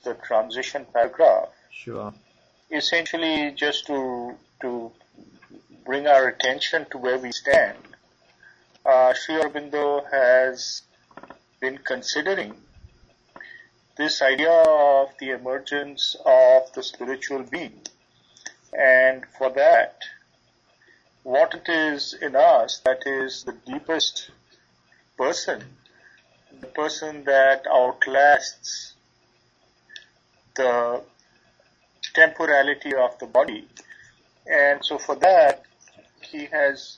the transition paragraph. Sure. Essentially, just to bring our attention to where we stand, Sri Aurobindo has been considering this idea of the emergence of the spiritual being. And for that, what it is in us that is the deepest person, the person that outlasts the temporality of the body. And so for that, he has,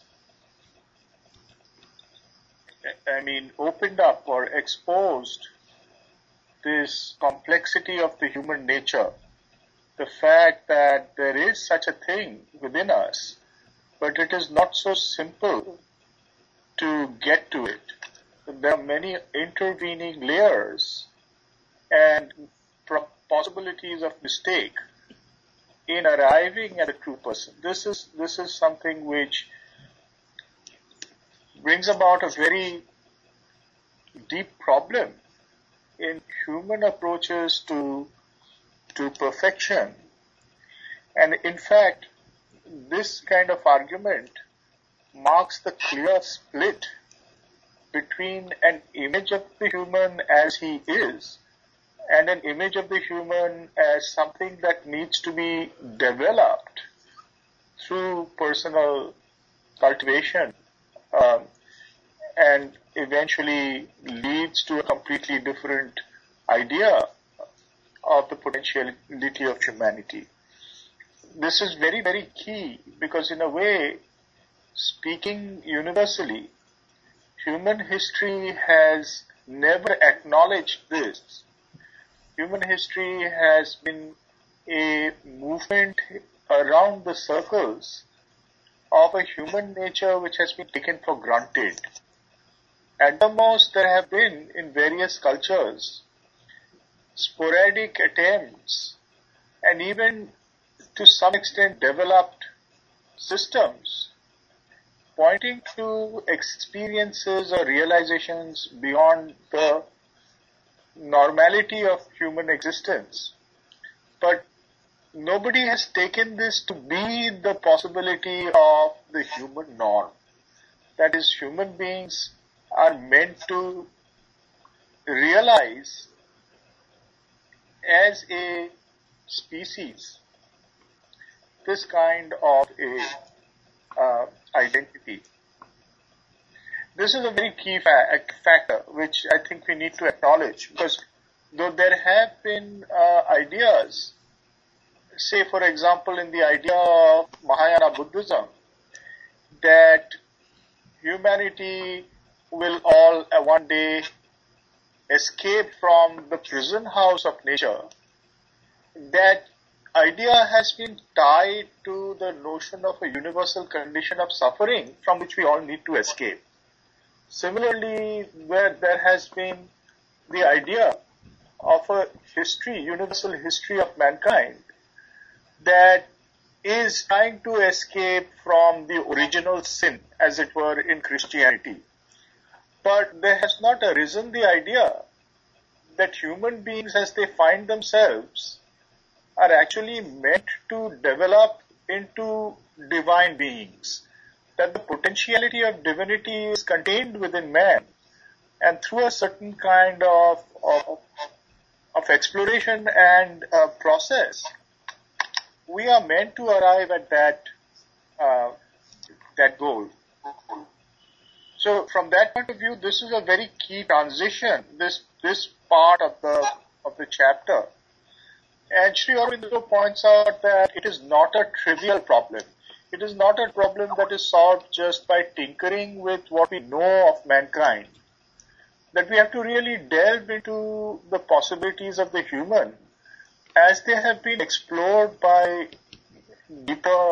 opened up or exposed this complexity of the human nature, the fact that there is such a thing within us, but it is not so simple to get to it. There are many intervening layers and possibilities of mistake in arriving at a true person. This is something which brings about a very deep problem in human approaches to perfection. And in fact, this kind of argument marks the clear split between an image of the human as he is and an image of the human as something that needs to be developed through personal cultivation, and eventually leads to a completely different idea of the potentiality of humanity. This is very, very key because in a way, speaking universally, human history has never acknowledged this. Human history has been a movement around the circles of a human nature which has been taken for granted. At the most, there have been, in various cultures, sporadic attempts and even to some extent developed systems pointing to experiences or realizations beyond the normality of human existence. But nobody has taken this to be the possibility of the human norm. That is, human beings are meant to realize as a species this kind of a identity. This is a very key factor which I think we need to acknowledge, because though there have been ideas, say for example in the idea of Mahayana Buddhism, that humanity will all one day escape from the prison house of nature, that idea has been tied to the notion of a universal condition of suffering from which we all need to escape. Similarly, where there has been the idea of a history, universal history of mankind, that is trying to escape from the original sin, as it were, in Christianity. But there has not arisen the idea that human beings, as they find themselves, are actually meant to develop into divine beings, that the potentiality of divinity is contained within man, and through a certain kind of exploration and process, we are meant to arrive at that goal. So from that point of view, this is a very key transition, this part of the chapter. And Sri Aurobindo points out that it is not a trivial problem. It is not a problem that is solved just by tinkering with what we know of mankind. That we have to really delve into the possibilities of the human as they have been explored by deeper,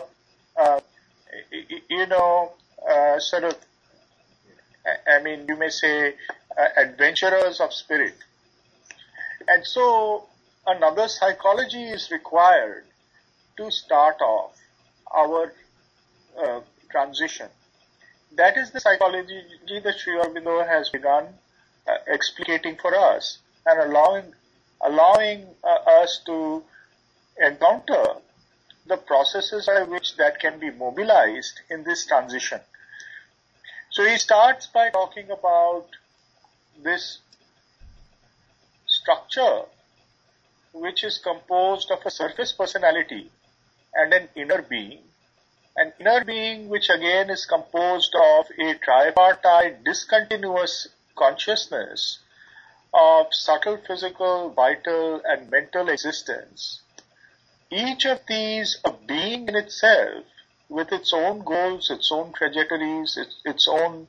you may say, adventurers of spirit. And so another psychology is required to start off our transition. That is the psychology that Sri Aurobindo has begun explicating for us and allowing allowing us to encounter the processes by which that can be mobilized in this transition. So he starts by talking about this structure which is composed of a surface personality and an inner being which again is composed of a tripartite discontinuous consciousness of subtle physical, vital and mental existence. Each of these a being in itself with its own goals, its own trajectories, its own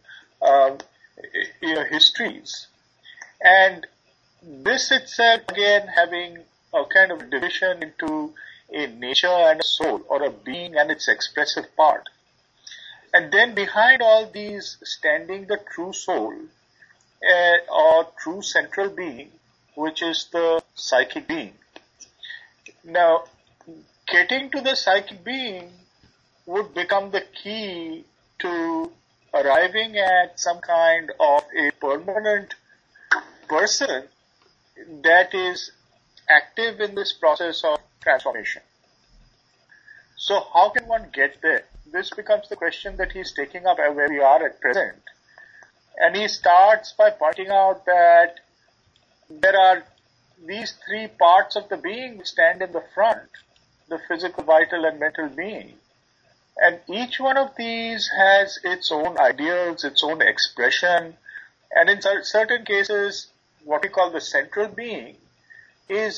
histories. And this itself again having a kind of division into a nature and a soul, or a being and its expressive part. And then behind all these standing the true soul, or true central being, which is the psychic being. Now, getting to the psychic being would become the key to arriving at some kind of a permanent person that is active in this process of transformation. So how can one get there? This becomes the question that he's taking up where we are at present. And he starts by pointing out that there are these three parts of the being which stand in the front, the physical, vital and mental being. And each one of these has its own ideals, its own expression. And in certain cases, what we call the central being is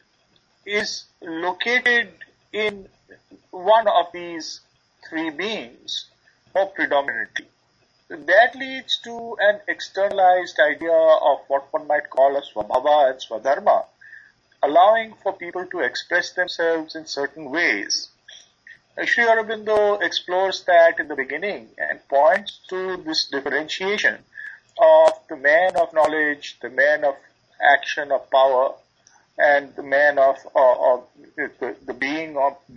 located in one of these three beings more predominantly. That leads to an externalized idea of what one might call a Swabhava and Swadharma, allowing for people to express themselves in certain ways. Sri Aurobindo explores that in the beginning and points to this differentiation of the man of knowledge, the man of action, of power, and the man of the being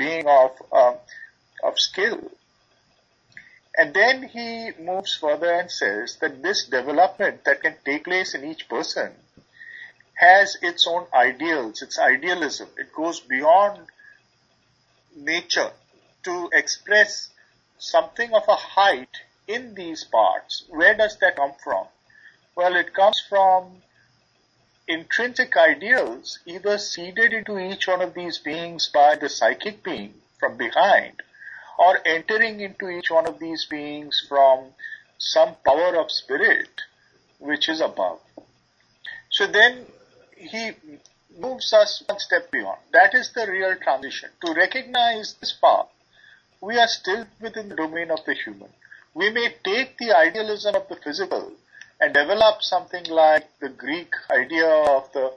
of skill. And then he moves further and says that this development that can take place in each person has its own ideals, its idealism. It goes beyond nature to express something of a height in these parts. Where does that come from? Well, it comes from intrinsic ideals, either seeded into each one of these beings by the psychic being from behind, or entering into each one of these beings from some power of spirit which is above. So then he moves us one step beyond. That is the real transition. To recognize this path, we are still within the domain of the human. We may take the idealism of the physical and develop something like the Greek idea of the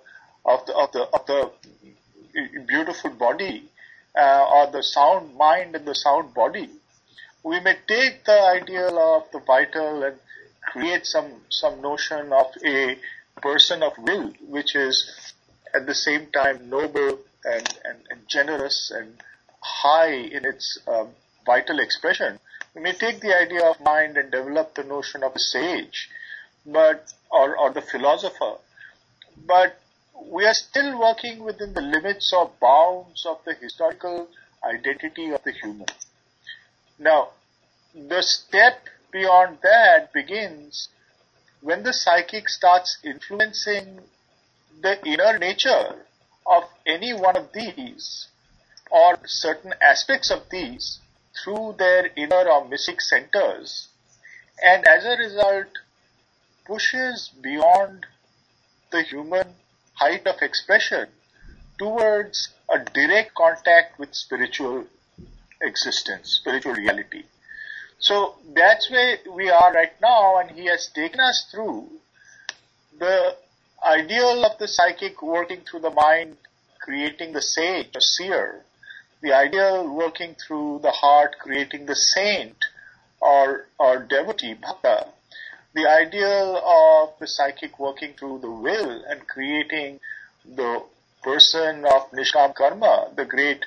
beautiful body, or the sound mind and the sound body. We may take the ideal of the vital and create some notion of a person of will, which is at the same time noble and generous and high in its vital expression. We may take the idea of mind and develop the notion of a sage, or the philosopher, but we are still working within the limits or bounds of the historical identity of the human. Now, the step beyond that begins when the psychic starts influencing the inner nature of any one of these, or certain aspects of these, through their inner or mystic centers, and as a result pushes beyond the human height of expression towards a direct contact with spiritual existence, spiritual reality. So that's where we are right now, and he has taken us through the ideal of the psychic working through the mind, creating the sage or seer, the ideal working through the heart, creating the saint or devotee, bhakta, the ideal of the psychic working through the will and creating the person of Nishkam Karma, the great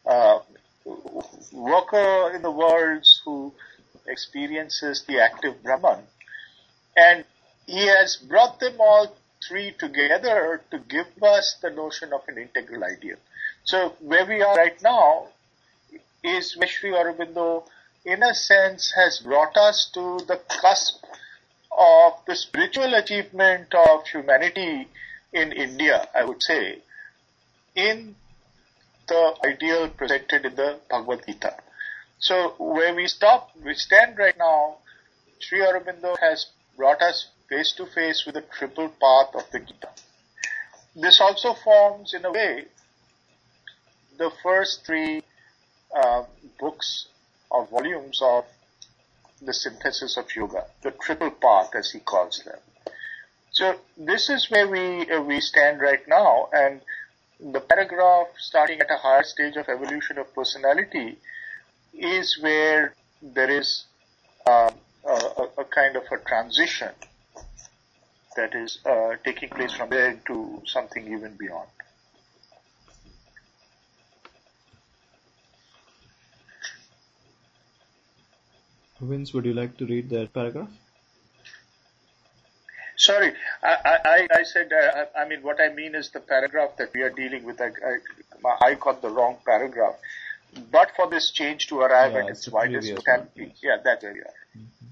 worker in the world who experiences the active Brahman. And he has brought them all three together to give us the notion of an integral ideal. So where we are right now is where Sri Aurobindo, in a sense, has brought us to the cusp of the spiritual achievement of humanity in India, I would say, in the ideal presented in the Bhagavad Gita. So where we stand right now, Sri Aurobindo has brought us face to face with the triple path of the Gita. This also forms, in a way, the first three books or volumes of the synthesis of yoga, the triple path as he calls them. So this is where we stand right now, and the paragraph starting at a higher stage of evolution of personality is where there is a kind of a transition that is taking place from there to something even beyond. Vince, would you like to read that paragraph? Sorry, I said, I mean, what I mean is the paragraph that we are dealing with. I got the wrong paragraph. But for this change to arrive at its widest totality, yeah, that's where we are. Mm-hmm.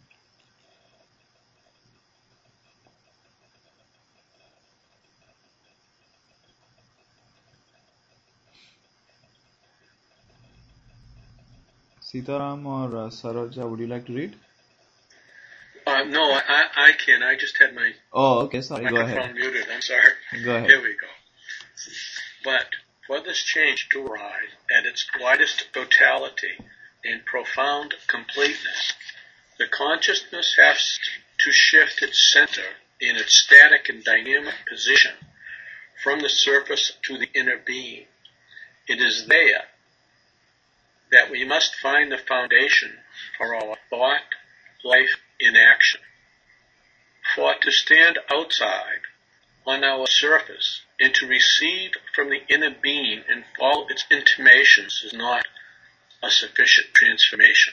Sitaram or Saroja, would you like to read? No, I can. I just had my microphone muted. I'm sorry. Go ahead. Here we go. But for this change to arrive at its widest totality and profound completeness, the consciousness has to shift its center in its static and dynamic position from the surface to the inner being. It is there that we must find the foundation for our thought, life in action. For to stand outside on our surface and to receive from the inner being and follow its intimations is not a sufficient transformation.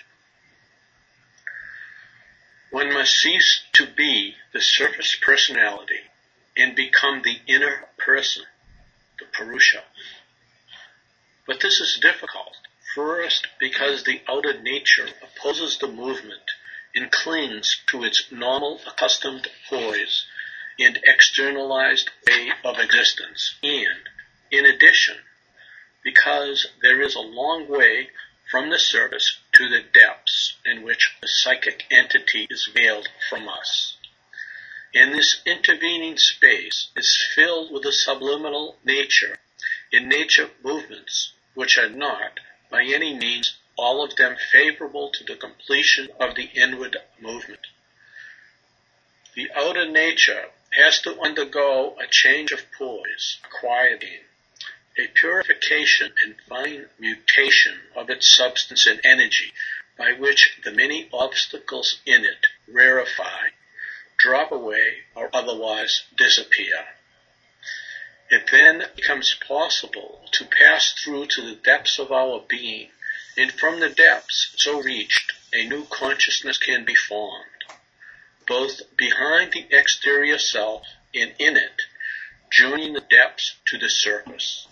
One must cease to be the surface personality and become the inner person, the Purusha. But this is difficult. First, because the outer nature opposes the movement and clings to its normal, accustomed poise and externalized way of existence. And, in addition, because there is a long way from the surface to the depths in which the psychic entity is veiled from us. And this intervening space is filled with a subliminal nature and nature movements which are not, by any means, all of them favorable to the completion of the inward movement. The outer nature has to undergo a change of poise, a quieting, a purification and fine mutation of its substance and energy, by which the many obstacles in it rarefy, drop away, or otherwise disappear. It then becomes possible to pass through to the depths of our being, and from the depths so reached, a new consciousness can be formed, both behind the exterior self and in it, joining the depths to the surface.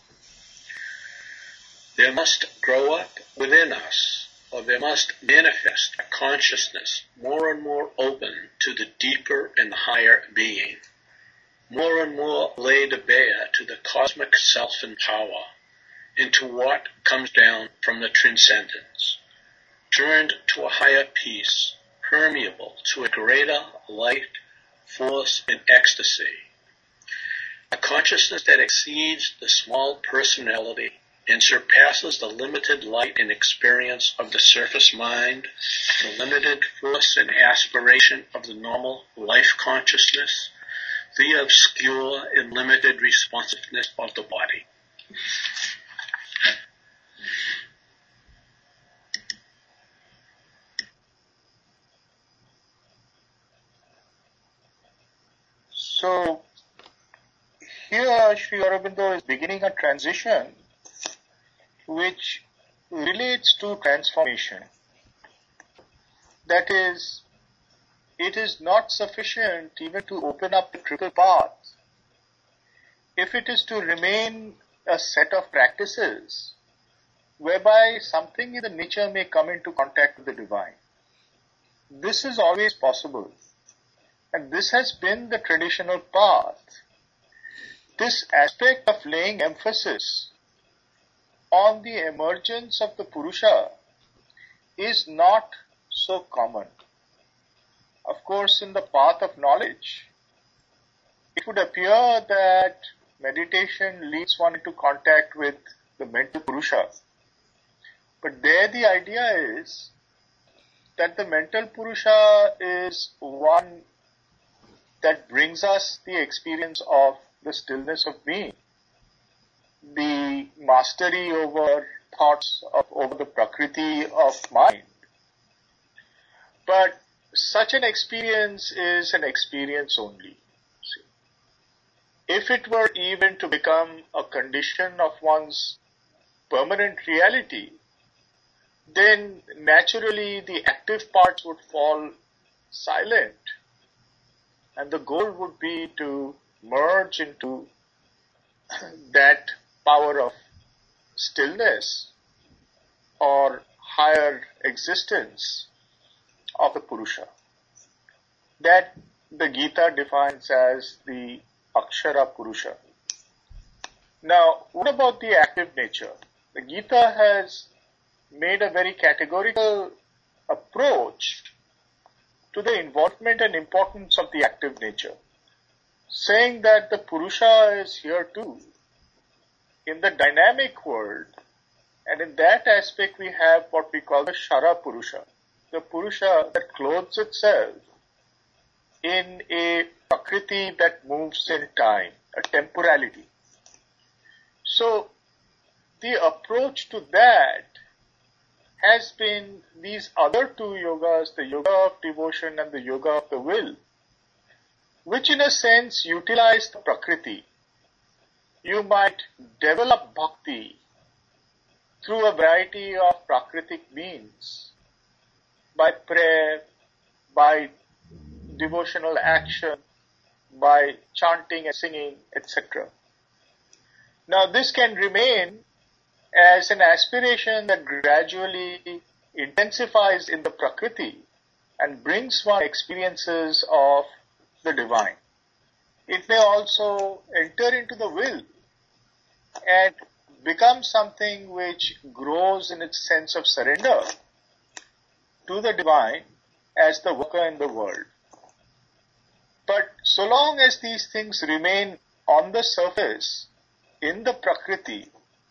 There must grow up within us, or there must manifest a consciousness more and more open to the deeper and higher being, more and more laid bare to the cosmic self and power, into what comes down from the transcendence, turned to a higher peace, permeable to a greater light, force, and ecstasy. A consciousness that exceeds the small personality and surpasses the limited light and experience of the surface mind, the limited force and aspiration of the normal life consciousness, the obscure and limited responsiveness of the body. So here Sri Aurobindo is beginning a transition which relates to transformation. That is, it is not sufficient even to open up the triple path if it is to remain a set of practices whereby something in the nature may come into contact with the divine. This is always possible. And this has been the traditional path. This aspect of laying emphasis on the emergence of the Purusha is not so common. Of course, in the path of knowledge, it would appear that meditation leads one into contact with the mental Purusha. But there the idea is that the mental Purusha is one that brings us the experience of the stillness of being, the mastery over thoughts, over the prakriti of mind. But such an experience is an experience only. If it were even to become a condition of one's permanent reality, then naturally the active parts would fall silent, and the goal would be to merge into that power of stillness or higher existence of the Purusha, that the Gita defines as the Akshara Purusha. Now, what about the active nature? The Gita has made a very categorical approach to the involvement and importance of the active nature, saying that the Purusha is here too, in the dynamic world, and in that aspect we have what we call the Shara Purusha, the Purusha that clothes itself in a prakriti that moves in time, a temporality. So, the approach to that has been these other two yogas, the yoga of devotion and the yoga of the will, which in a sense utilize the prakriti. You might develop bhakti through a variety of prakritic means, by prayer, by devotional action, by chanting and singing, etc. Now this can remain as an aspiration that gradually intensifies in the prakriti and brings one experiences of the divine. It may also enter into the will and become something which grows in its sense of surrender to the divine as the worker in the world. But so long as these things remain on the surface, in the prakriti,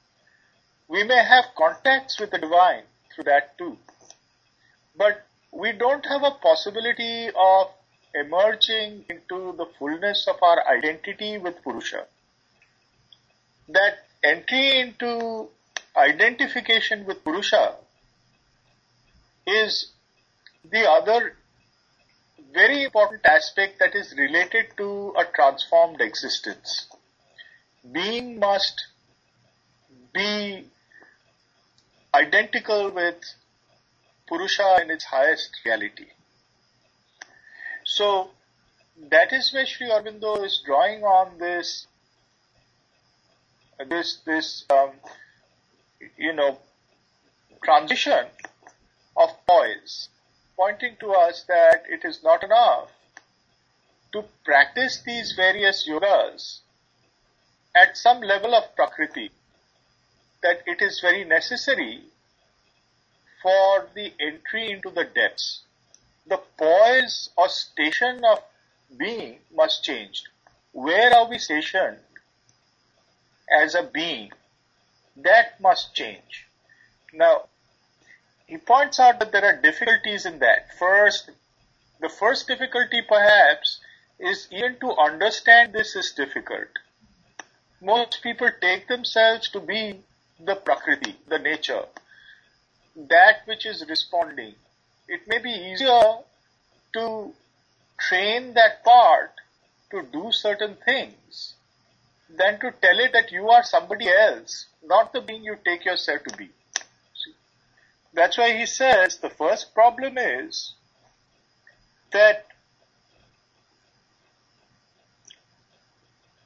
we may have contacts with the divine through that too. But we don't have a possibility of emerging into the fullness of our identity with Purusha. That entry into identification with Purusha is the other very important aspect that is related to a transformed existence. Being must be identical with Purusha in its highest reality. So that is where Sri Aurobindo is drawing on this transition of poise, pointing to us that it is not enough to practice these various yogas at some level of prakriti, that it is very necessary for the entry into the depths. The poise or station of being must change. Where are we stationed as a being? That must change. Now, he points out that there are difficulties in that. The first difficulty perhaps is even to understand this is difficult. Most people take themselves to be the prakriti, the nature, that which is responding. It may be easier to train that part to do certain things than to tell it that you are somebody else, not the being you take yourself to be. See? That's why he says the first problem is that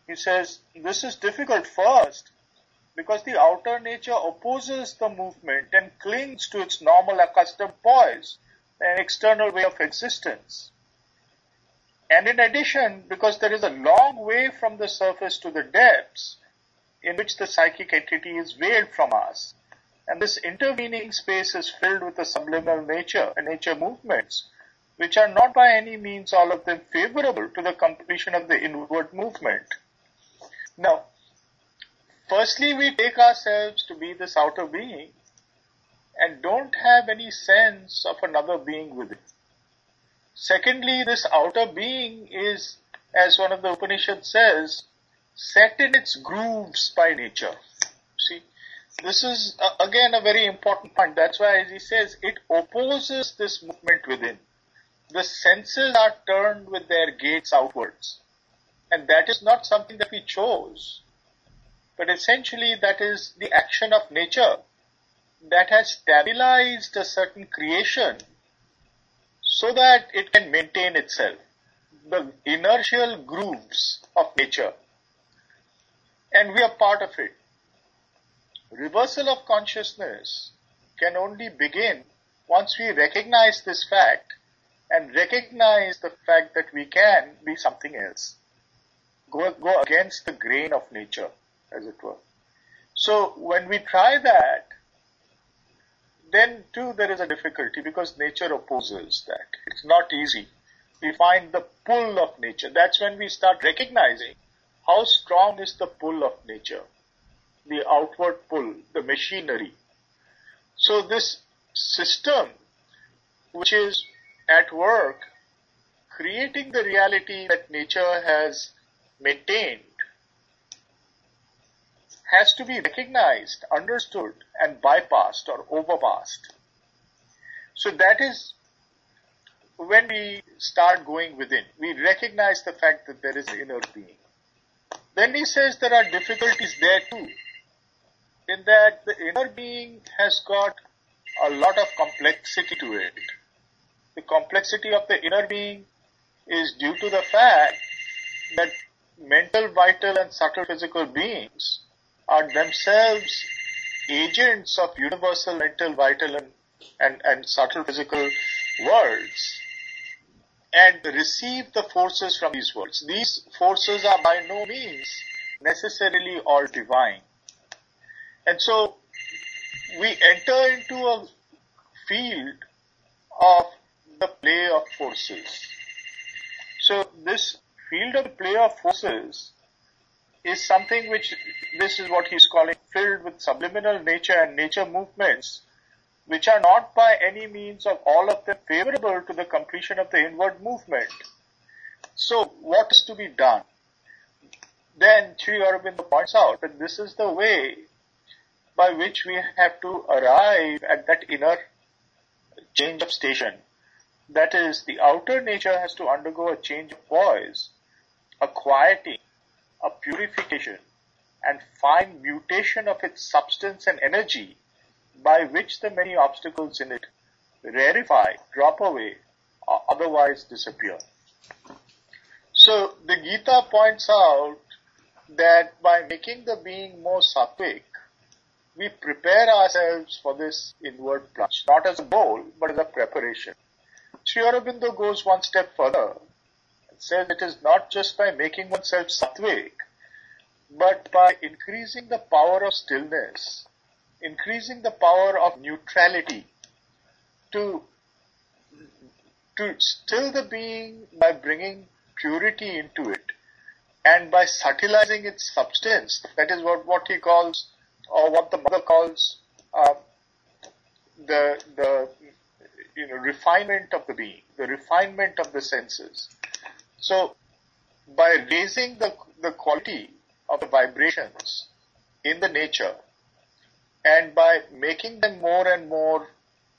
He says, this is difficult first because the outer nature opposes the movement and clings to its normal accustomed poise, an external way of existence. And in addition, because there is a long way from the surface to the depths in which the psychic entity is veiled from us. And this intervening space is filled with the subliminal nature and nature movements, which are not by any means all of them favorable to the completion of the inward movement. Now, firstly, we take ourselves to be this outer being and don't have any sense of another being within. Secondly, this outer being is, as one of the Upanishads says, set in its grooves by nature. See, this is again a very important point. That's why, as he says, it opposes this movement within. The senses are turned with their gaze outwards. And that is not something that we chose. But essentially that is the action of nature that has stabilized a certain creation so that it can maintain itself. The inertial grooves of nature. And we are part of it. Reversal of consciousness can only begin once we recognize this fact and recognize the fact that we can be something else. Go against the grain of nature, as it were. So when we try that, then too there is a difficulty because nature opposes that. It's not easy. We find the pull of nature. That's when we start recognizing how strong is the pull of nature, the outward pull, the machinery. So this system, which is at work, creating the reality that nature has maintained, has to be recognized, understood, and bypassed or overpassed. So that is when we start going within. We recognize the fact that there is an inner being. Then he says there are difficulties there too, in that the inner being has got a lot of complexity to it. The complexity of the inner being is due to the fact that mental, vital, and subtle physical beings are themselves agents of universal mental, vital, and subtle physical worlds and receive the forces from these worlds. These forces are by no means necessarily all divine. And so we enter into a field of the play of forces. So this field of play of forces is something which, this is what he's calling, filled with subliminal nature and nature movements, which are not by any means of all of them favorable to the completion of the inward movement. So what is to be done? Then Sri Aurobindo points out that this is the way by which we have to arrive at that inner change of station. That is, the outer nature has to undergo a change of poise, a quieting, a purification, and fine mutation of its substance and energy, by which the many obstacles in it rarefy, drop away, or otherwise disappear. So the Gita points out that by making the being more sattvic, we prepare ourselves for this inward plunge, not as a goal, but as a preparation. Sri Aurobindo goes one step further and says it is not just by making oneself sattvic, but by increasing the power of stillness, increasing the power of neutrality, to still the being by bringing purity into it, and by subtilizing its substance. That is what he calls, or what the mother calls, the refinement of the being, the refinement of the senses. So by raising the quality of the vibrations in the nature, and by making them more and more,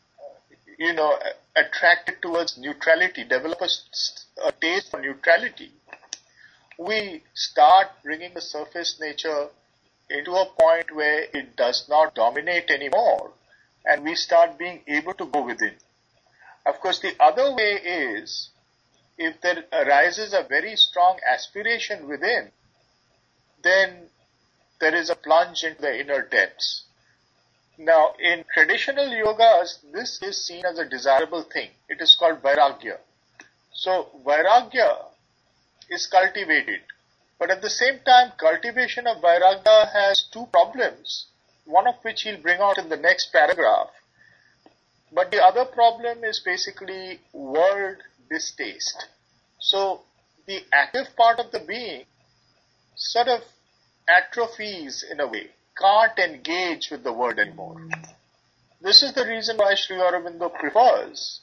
attracted towards neutrality, develop a taste for neutrality, we start bringing the surface nature into a point where it does not dominate anymore, and we start being able to go within. Of course, the other way is, if there arises a very strong aspiration within, then there is a plunge into the inner depths. Now, in traditional yogas, this is seen as a desirable thing. It is called vairagya. So, vairagya is cultivated. But at the same time, cultivation of vairagya has two problems, one of which he'll bring out in the next paragraph. But the other problem is basically world distaste. So, the active part of the being sort of atrophies in a way, can't engage with the world anymore. This is the reason why Sri Aurobindo prefers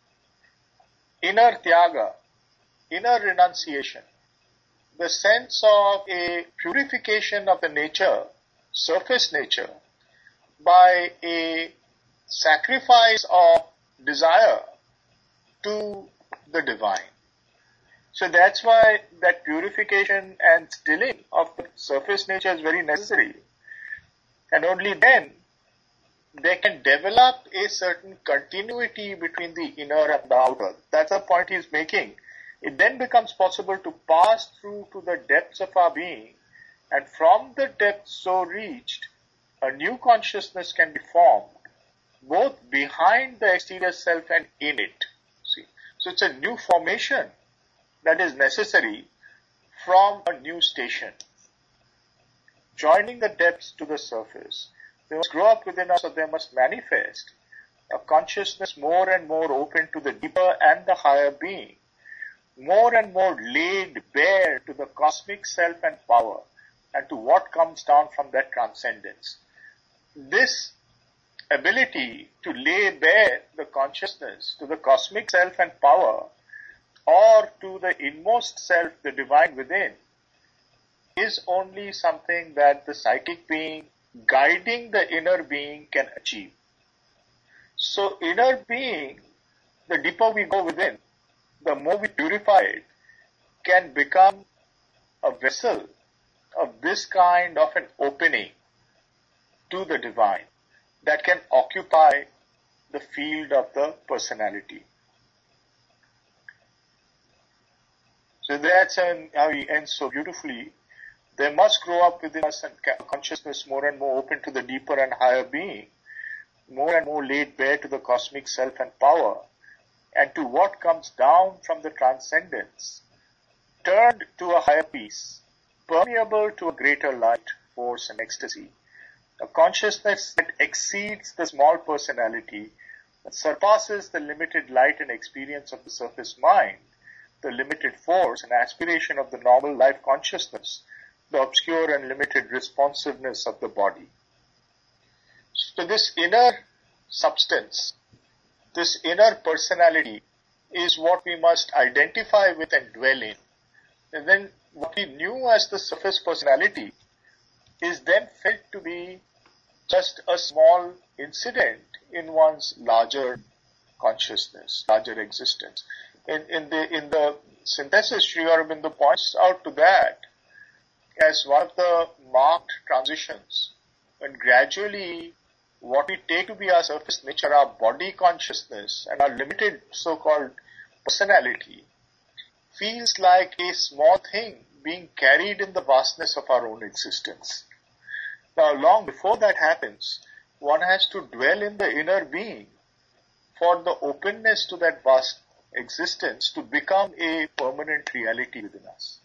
inner tyaga, inner renunciation, the sense of a purification of the nature, surface nature, by a sacrifice of desire to the divine. So that's why that purification and stilling of the surface nature is very necessary. And only then they can develop a certain continuity between the inner and the outer. That's the point he's making. It then becomes possible to pass through to the depths of our being, and from the depths so reached, a new consciousness can be formed, both behind the exterior self and in it. See? So it's a new formation that is necessary from a new station. Joining the depths to the surface, they must grow up within us, or they must manifest a consciousness more and more open to the deeper and the higher being, more and more laid bare to the cosmic self and power, and to what comes down from that transcendence. This ability to lay bare the consciousness to the cosmic self and power, or to the inmost self, the divine within, is only something that the psychic being guiding the inner being can achieve. So inner being, the deeper we go within, the more we purify it, can become a vessel of this kind of an opening to the divine that can occupy the field of the personality. So that's how he ends so beautifully. They must grow up within us and consciousness more and more open to the deeper and higher being, more and more laid bare to the cosmic self and power, and to what comes down from the transcendence, turned to a higher peace, permeable to a greater light, force and ecstasy, a consciousness that exceeds the small personality, that surpasses the limited light and experience of the surface mind, the limited force and aspiration of the normal life consciousness, the obscure and limited responsiveness of the body. So this inner substance, this inner personality is what we must identify with and dwell in. And then what we knew as the surface personality is then felt to be just a small incident in one's larger consciousness, larger existence. In the synthesis, Sri Aurobindo points out to that as one of the marked transitions, when gradually what we take to be our surface nature, our body consciousness and our limited so-called personality, feels like a small thing being carried in the vastness of our own existence. Now, long before that happens, one has to dwell in the inner being for the openness to that vast existence to become a permanent reality within us.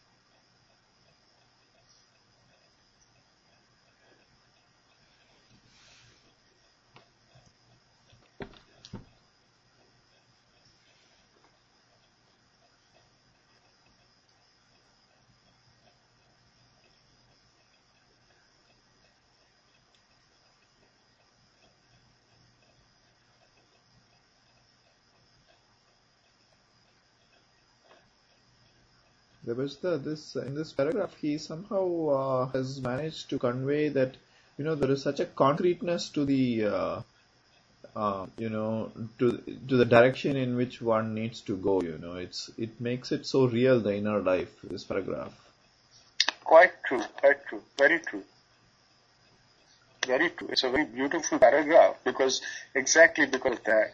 In this paragraph, he somehow has managed to convey that there is such a concreteness to the to the direction in which one needs to go. It makes it so real, the inner life. This paragraph. Quite true. Very true. Very true. It's a very beautiful paragraph exactly because of that.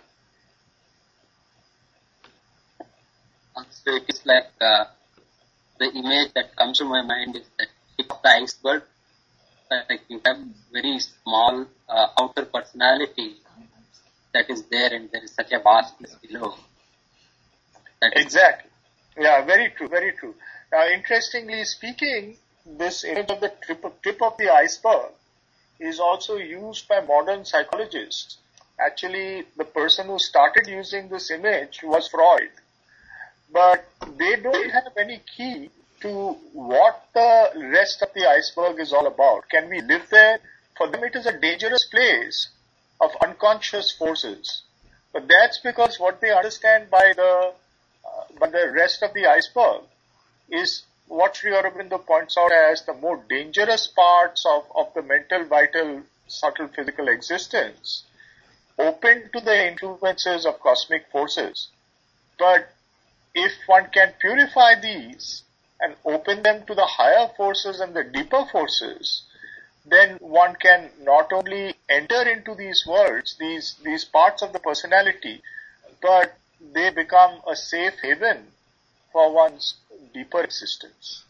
So it is like the image that comes to my mind is that tip of the iceberg. Like you have very small outer personality that is there, and there is such a vastness below. Exactly. Yeah, very true, very true. Now, interestingly speaking, this image of the tip of the iceberg is also used by modern psychologists. Actually, the person who started using this image was Freud. But they don't have any key to what the rest of the iceberg is all about. Can we live there? For them, it is a dangerous place of unconscious forces. But that's because what they understand by the rest of the iceberg is what Sri Aurobindo points out as the more dangerous parts of the mental, vital, subtle physical existence, open to the influences of cosmic forces. But if one can purify these and open them to the higher forces and the deeper forces, then one can not only enter into these worlds, these parts of the personality, but they become a safe haven for one's deeper existence.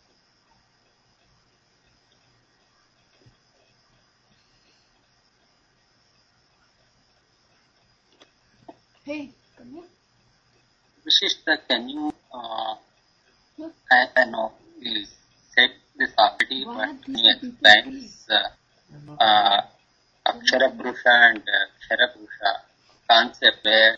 Hey, come here. Vishishta, can you, I know you said this already, but can you explain this Akshara Purusha and Kshara Purusha concept where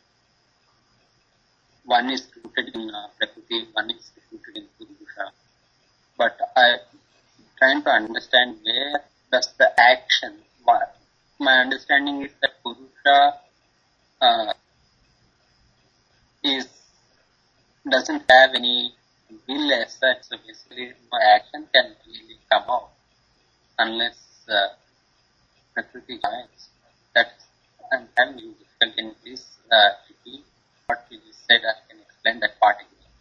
one is rooted in Prakriti, one is rooted in Purusha. But I'm trying to understand where does the action, my understanding is that Purusha doesn't have any will as such, so basically no action can really come out unless Prakriti joins. I'm having difficulty in this. What you just said, I can explain that part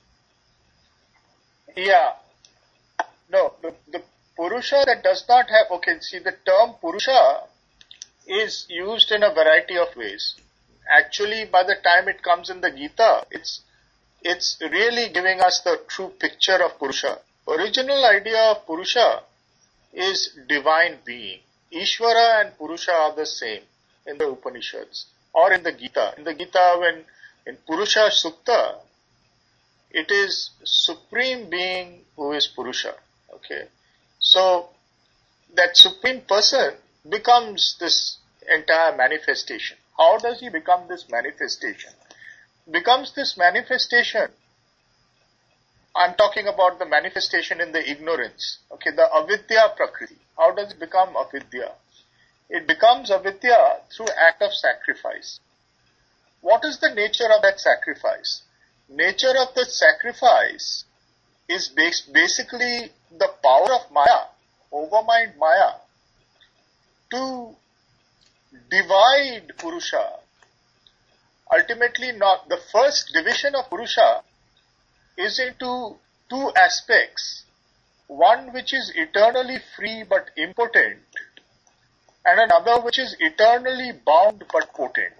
again. Yeah. No, the Purusha that does not have, okay, see the term Purusha is used in a variety of ways. Actually, by the time it comes in the Gita, it's really giving us the true picture of Purusha. Original idea of Purusha is divine being. Ishvara and Purusha are the same in the Upanishads or in the Gita. In the Gita, when in Purusha Sukta, it is supreme being who is Purusha. Okay, so that supreme person becomes this entire manifestation. How does he become this manifestation? Becomes this manifestation. I'm talking about the manifestation in the ignorance. Okay, the avidya prakriti. How does it become avidya? It becomes avidya through act of sacrifice. What is the nature of that sacrifice? Nature of the sacrifice is basically the power of Maya, overmind Maya, to divide Purusha. Ultimately, not the first division of Purusha is into two aspects. One which is eternally free but impotent, and another which is eternally bound but potent.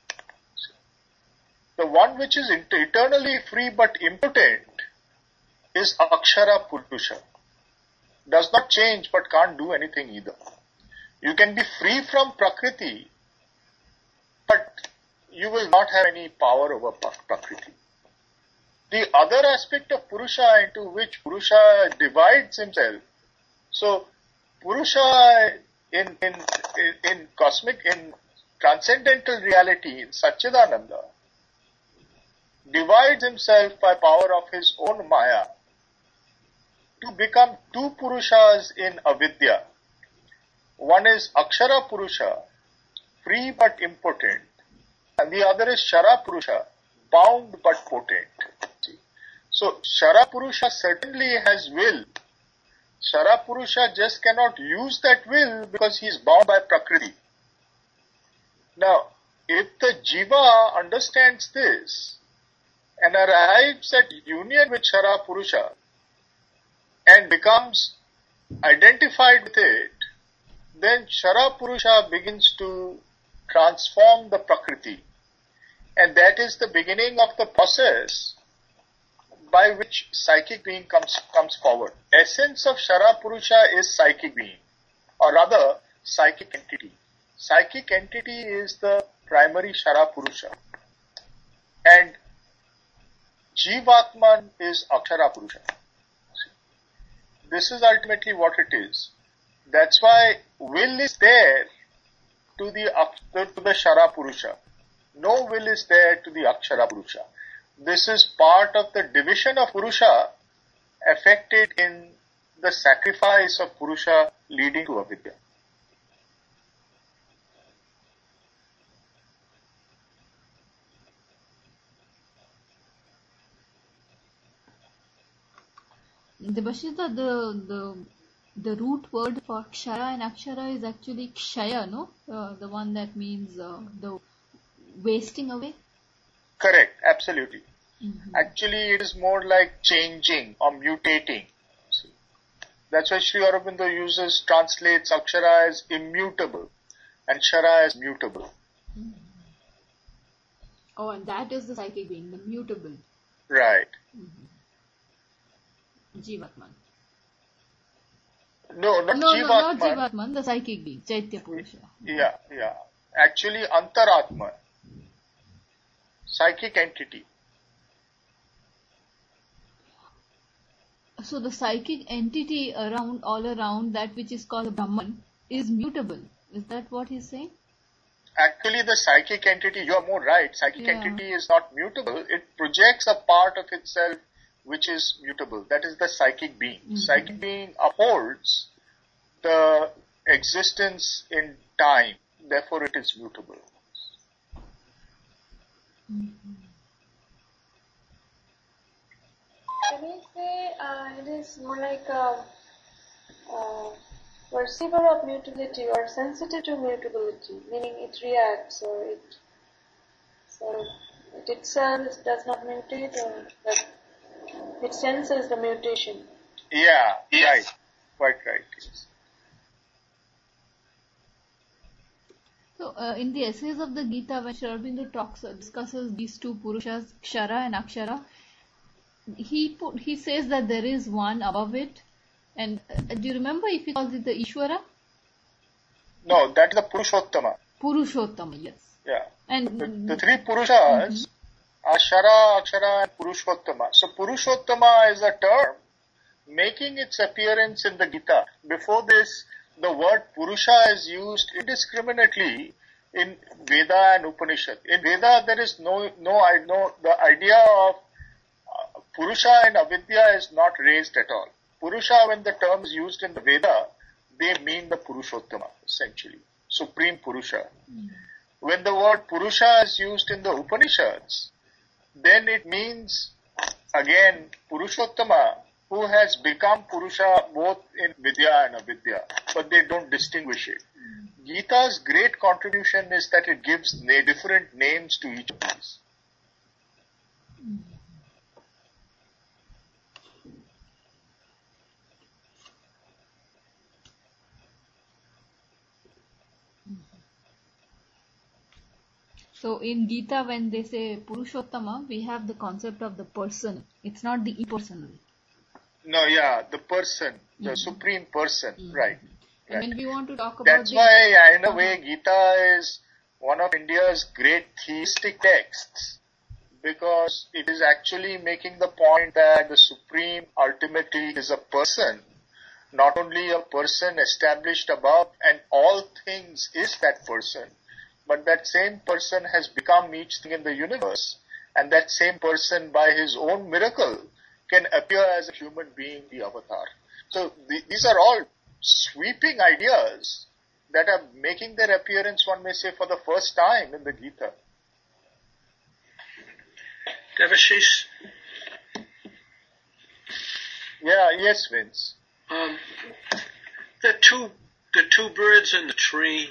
The one which is eternally free but impotent is Akshara Purusha. Does not change but can't do anything either. You can be free from Prakriti, but you will not have any power over Prakriti. The other aspect of Purusha into which Purusha divides himself. So, Purusha in cosmic, in transcendental reality, in Satchidananda, divides himself by power of his own Maya to become two Purushas in Avidya. One is Akshara Purusha, free but impotent, and the other is Shara Purusha, bound but potent. So, Shara Purusha certainly has will. Shara Purusha just cannot use that will because he is bound by Prakriti. Now, if the Jiva understands this and arrives at union with Shara Purusha and becomes identified with it, then Shara Purusha begins to transform the Prakriti. And that is the beginning of the process by which psychic being comes forward. Essence of Shara Purusha is psychic being, or rather psychic entity. Psychic entity is the primary Shara Purusha, and Jivatman is Akshara Purusha. This is ultimately what it is. That's why will is there to the Shara Purusha. No will is there to the Akshara Purusha. This is part of the division of Purusha affected in the sacrifice of Purusha leading to avidya. Debashita, the root word for Kshara and Akshara is actually Kshaya, no? The one that means the wasting away. Correct, absolutely. Mm-hmm. Actually, it is more like changing or mutating. See? That's why Sri Aurobindo translates Akshara as immutable and Kshara as mutable. Mm-hmm. Oh, and that is the psychic being, the mutable. Right. Mm-hmm. Jivatman. No, not Jivatman, the psychic being, Chaitya Purusha. Yeah. Actually, Antaratma, psychic entity. So the psychic entity all around that which is called Brahman is mutable. Is that what he's saying? Actually, the psychic entity, you are more right. Psychic entity is not mutable. It projects a part of itself which is mutable. That is the psychic being. Mm-hmm. Psychic being upholds the existence in time. Therefore, it is mutable. Mm-hmm. Can we say it is more like a perceiver of mutability or sensitive to mutability, meaning it reacts or it itself does not mutate, or that it senses the mutation? Yeah, right. Quite right. Yes. So, in the essays of the Gita, when Sri Aurobindo discusses these two Purushas, Kshara and Akshara, he says that there is one above it. And do you remember if he calls it the Ishvara? No, that is the Purushottama. Purushottama, yes. Yeah. And the three Purushas are Shara, Akshara and Purushottama. So Purushottama is a term making its appearance in the Gita. Before this, the word Purusha is used indiscriminately in Veda and Upanishad. In Veda, there is the idea of Purusha and Avidya is not raised at all. Purusha, when the term is used in the Veda, they mean the Purushottama, essentially. Supreme Purusha. Mm. When the word Purusha is used in the Upanishads, then it means, again, Purushottama, who has become Purusha both in Vidya and Avidya, but they don't distinguish it. Mm. Gita's great contribution is that it gives different names to each of these. Mm. So in Gita, when they say Purushottama, we have the concept of the person. It's not the impersonal. No, yeah, the person, the supreme person, right. And when we want to talk about that's why, in a way, Gita is one of India's great theistic texts, because it is actually making the point that the supreme ultimately is a person, not only a person established above, and all things is that person, but that same person has become each thing in the universe, and that same person, by his own miracle, can appear as a human being, the avatar. So these are all sweeping ideas that are making their appearance, one may say, for the first time in the Gita. Devashish? Yeah, yes, Vince. The two birds in the tree,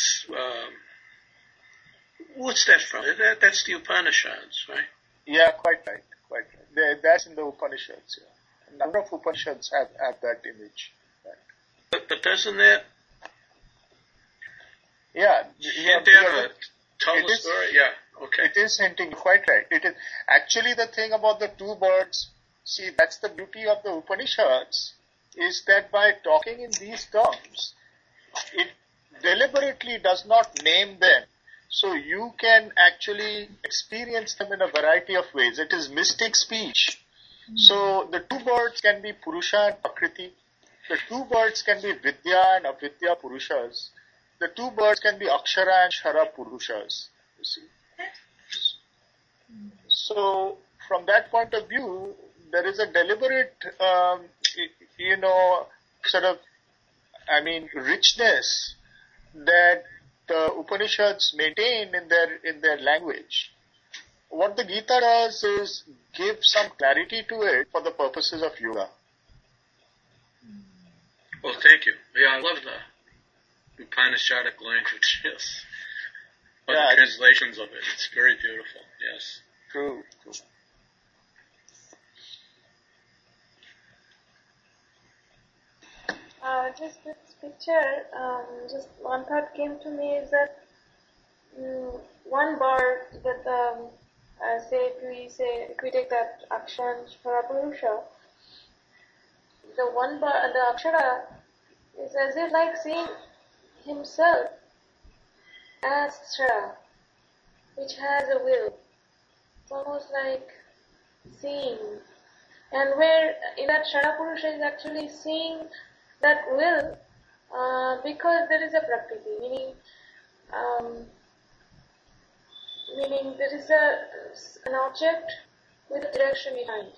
what's that from? That's the Upanishads, right? Yeah, quite right. That's in the Upanishads. Yeah. A number of Upanishads have that image. Right. But doesn't that? Yeah. Tell the story. Yeah. Okay. It is hinting. Quite right. It is actually the thing about the two birds. See, that's the beauty of the Upanishads, is that by talking in these terms, it deliberately does not name them. So you can actually experience them in a variety of ways. It is mystic speech. So the two birds can be Purusha and Prakriti. The two birds can be Vidya and Avidya Purushas. The two birds can be Akshara and Shara Purushas. You see. So from that point of view, there is a deliberate, richness that the Upanishads maintain in their language. What the Gita does is give some clarity to it for the purposes of yoga. Well, thank you. Yeah, I love the Upanishadic language, yes. Or the translations of it. It's very beautiful, yes. True. Just this picture, just one thought came to me is that one bird that if we take that Akshara and Shara Purusha, the one bird, the Akshara is as if like seeing himself as Shara, which has a will. It's almost like seeing, and where in that Shara Purusha is actually seeing that will, because there is a Prakriti, meaning there is an object with a direction behind.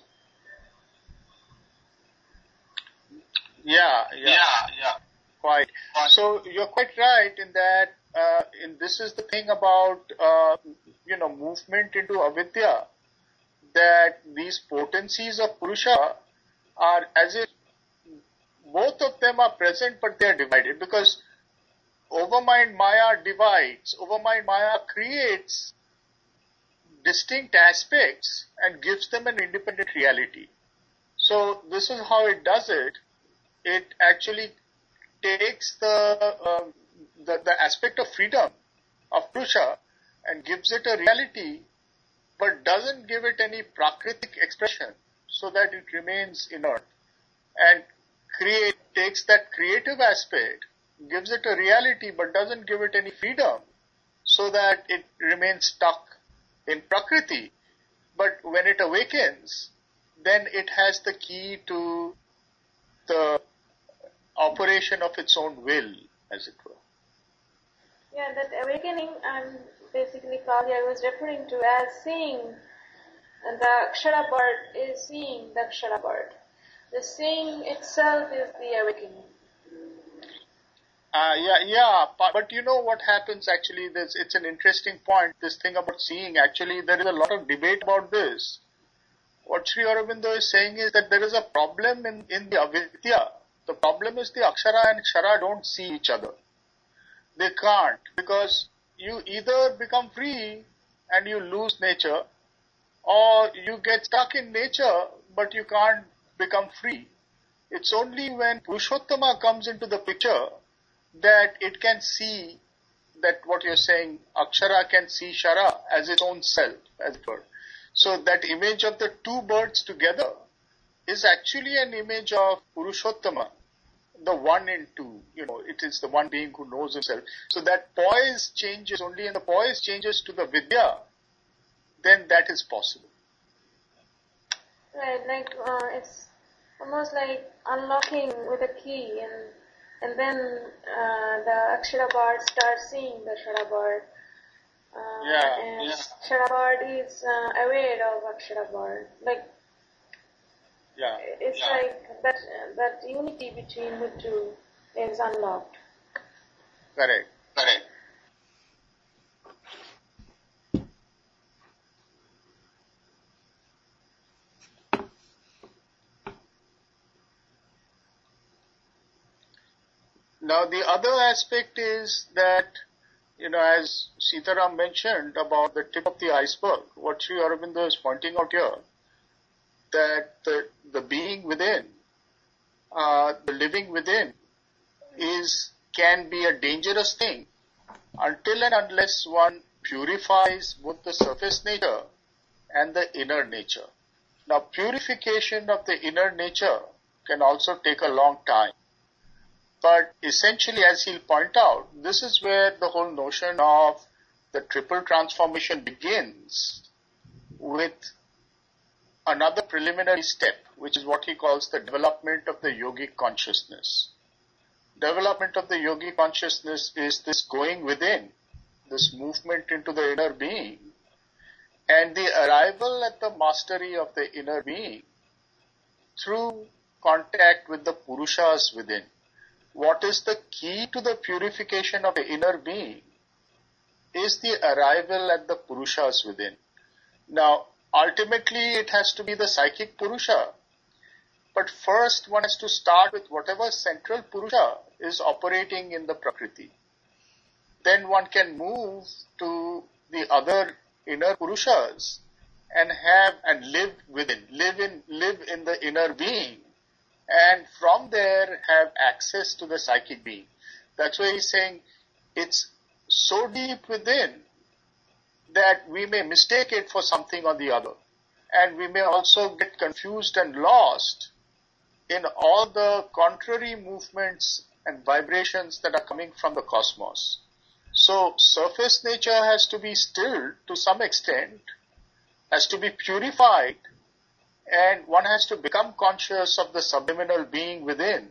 Yeah. Quite. So you're quite right in that. This is the thing about movement into avidya, that these potencies of Purusha are as if both of them are present, but they are divided, because overmind Maya divides. Overmind Maya creates distinct aspects and gives them an independent reality. So this is how it does it. It actually takes the aspect of freedom of Purusha and gives it a reality, but doesn't give it any prakritic expression, so that it remains inert. And takes that creative aspect, gives it a reality, but doesn't give it any freedom, so that it remains stuck in Prakriti. But when it awakens, then it has the key to the operation of its own will, as it were. Yeah, that awakening, basically, Kali, I was referring to as seeing the Akshara bird is seeing the Akshara bird. The seeing itself is the awakening. But you know what happens actually, it's an interesting point, this thing about seeing. Actually, there is a lot of debate about this. What Sri Aurobindo is saying is that there is a problem in the avidya. The problem is the Akshara and Shara don't see each other. They can't, because you either become free and you lose nature, or you get stuck in nature but you can't become free. It's only when Purushottama comes into the picture that it can see that what you're saying, Akshara can see Shara as its own self, as it were. So that image of the two birds together is actually an image of Purushottama, the one in two. It is the one being who knows himself. So that poise changes, only when the poise changes to the Vidya, then that is possible. Right, it's almost like unlocking with a key, and then the Akshara bird starts seeing the Shara bird. Shara bird is aware of Akshara bird. It's like that unity between the two is unlocked. Correct. Now the other aspect is that, as Sitaram mentioned about the tip of the iceberg, what Sri Aurobindo is pointing out here, that the being within, the living within, can be a dangerous thing until and unless one purifies both the surface nature and the inner nature. Now, purification of the inner nature can also take a long time. But essentially, as he'll point out, this is where the whole notion of the triple transformation begins, with another preliminary step, which is what he calls the development of the yogic consciousness. Development of the yogic consciousness is this going within, this movement into the inner being, and the arrival at the mastery of the inner being through contact with the Purushas within. What is the key to the purification of the inner being is the arrival at the Purushas within. Now, ultimately it has to be the psychic Purusha, but first one has to start with whatever central Purusha is operating in the Prakriti. Then one can move to the other inner Purushas and live within, live in the inner being, and from there have access to the psychic being. That's why he's saying it's so deep within that we may mistake it for something or the other. And we may also get confused and lost in all the contrary movements and vibrations that are coming from the cosmos. So surface nature has to be stilled to some extent, has to be purified, and one has to become conscious of the subliminal being within,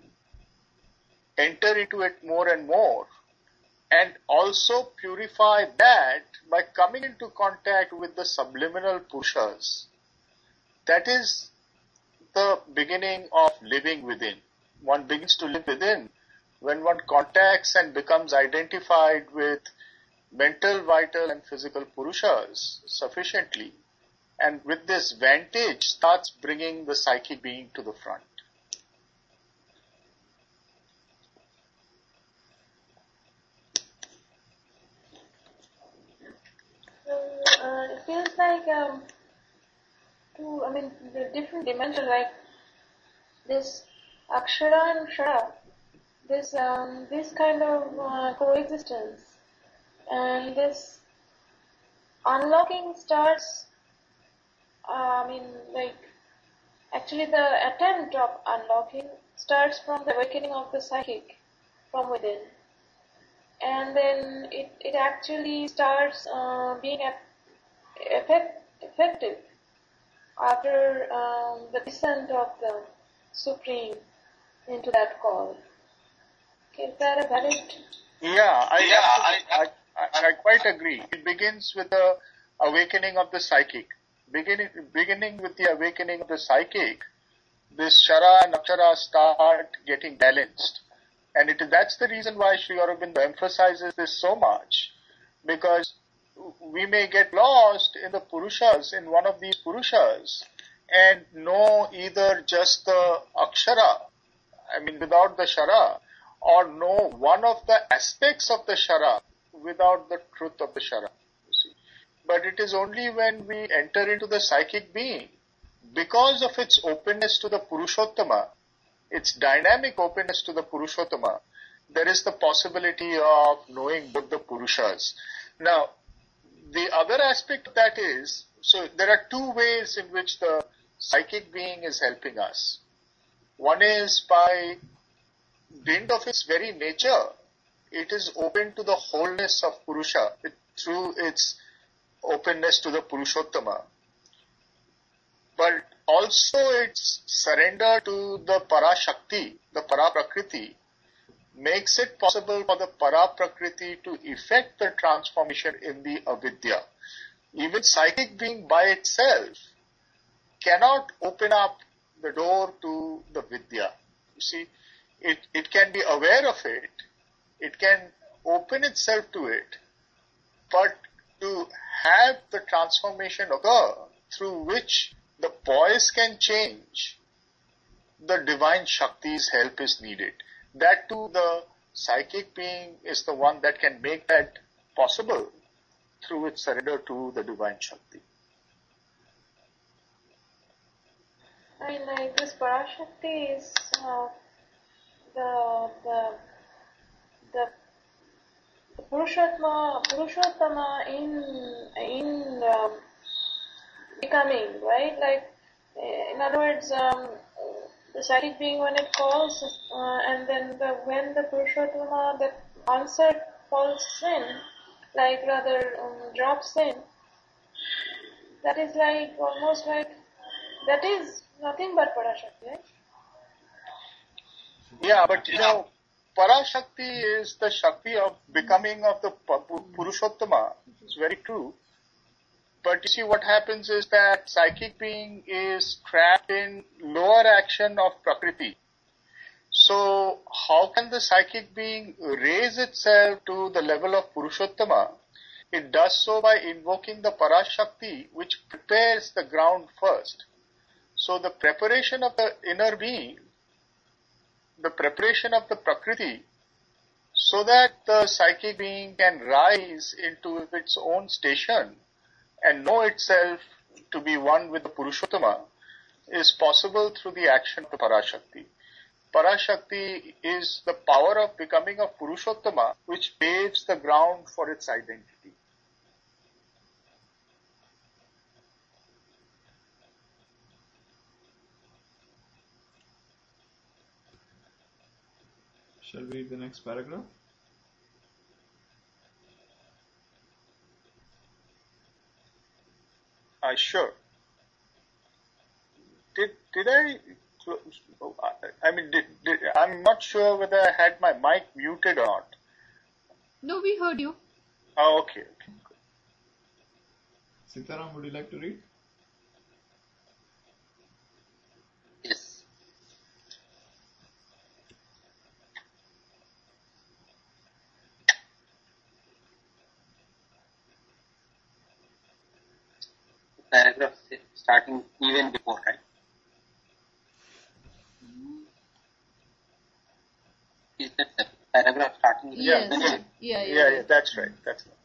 enter into it more and more, and also purify that by coming into contact with the subliminal Purushas. That is the beginning of living within. One begins to live within when one contacts and becomes identified with mental, vital and physical Purushas sufficiently, and with this vantage starts bringing the psychic being to the front. It feels like the different dimensions, like this Akshara and Kshara, this kind of coexistence, and this unlocking starts. Actually the attempt of unlocking starts from the awakening of the psychic from within. And then it actually starts being effective after the descent of the Supreme into that call. Is that a valid? Yeah, I quite agree. It begins with the awakening of the psychic. Beginning with the awakening of the psychic, this Shara and Akshara start getting balanced. And that's the reason why Sri Aurobindo emphasizes this so much, because we may get lost in the Purushas, in one of these Purushas, and know either just the Akshara, without the Shara, or know one of the aspects of the Shara without the truth of the Shara. But it is only when we enter into the psychic being, because of its openness to the Purushottama, its dynamic openness to the Purushottama, there is the possibility of knowing both the Purushas. Now, the other aspect of that is, so there are two ways in which the psychic being is helping us. One is by dint of its very nature, it is open to the wholeness of Purusha through its openness to the Purushottama. But also its surrender to the Parashakti, the Paraprakriti, makes it possible for the Paraprakriti to effect the transformation in the avidya. Even psychic being by itself cannot open up the door to the vidya. You see, it can be aware of it, it can open itself to it, but to have the transformation occur through which the poise can change, the divine Shakti's help is needed. That too, the psychic being is the one that can make that possible through its surrender to the divine Shakti. Like this Parashakti is the Purushottama in becoming, right? Like In other words, the psychic being when it falls, and then when the Purushottama, the answer falls in, like rather drops in, that is like almost like, that is nothing but Parashakti, right? Yeah, but Parashakti is the Shakti of becoming of the Purushottama. It's very true. But you see, what happens is that psychic being is trapped in lower action of Prakriti. So how can the psychic being raise itself to the level of Purushottama? It does so by invoking the Parashakti, which prepares the ground first. So the preparation of the inner being, the preparation of the Prakriti, so that the psychic being can rise into its own station and know itself to be one with the Purushottama, is possible through the action of the Parashakti. Parashakti is the power of becoming of Purushottama, which paves the ground for its identity. Shall we read the next paragraph? Sure. Did I? I mean, I'm not sure whether I had my mic muted or not. No, we heard you. Oh, okay. Sitaram, would you like to read? Yes. Paragraph starting even before, right? Is that the paragraph starting? Yes. Even Yeah. That's right. That's right.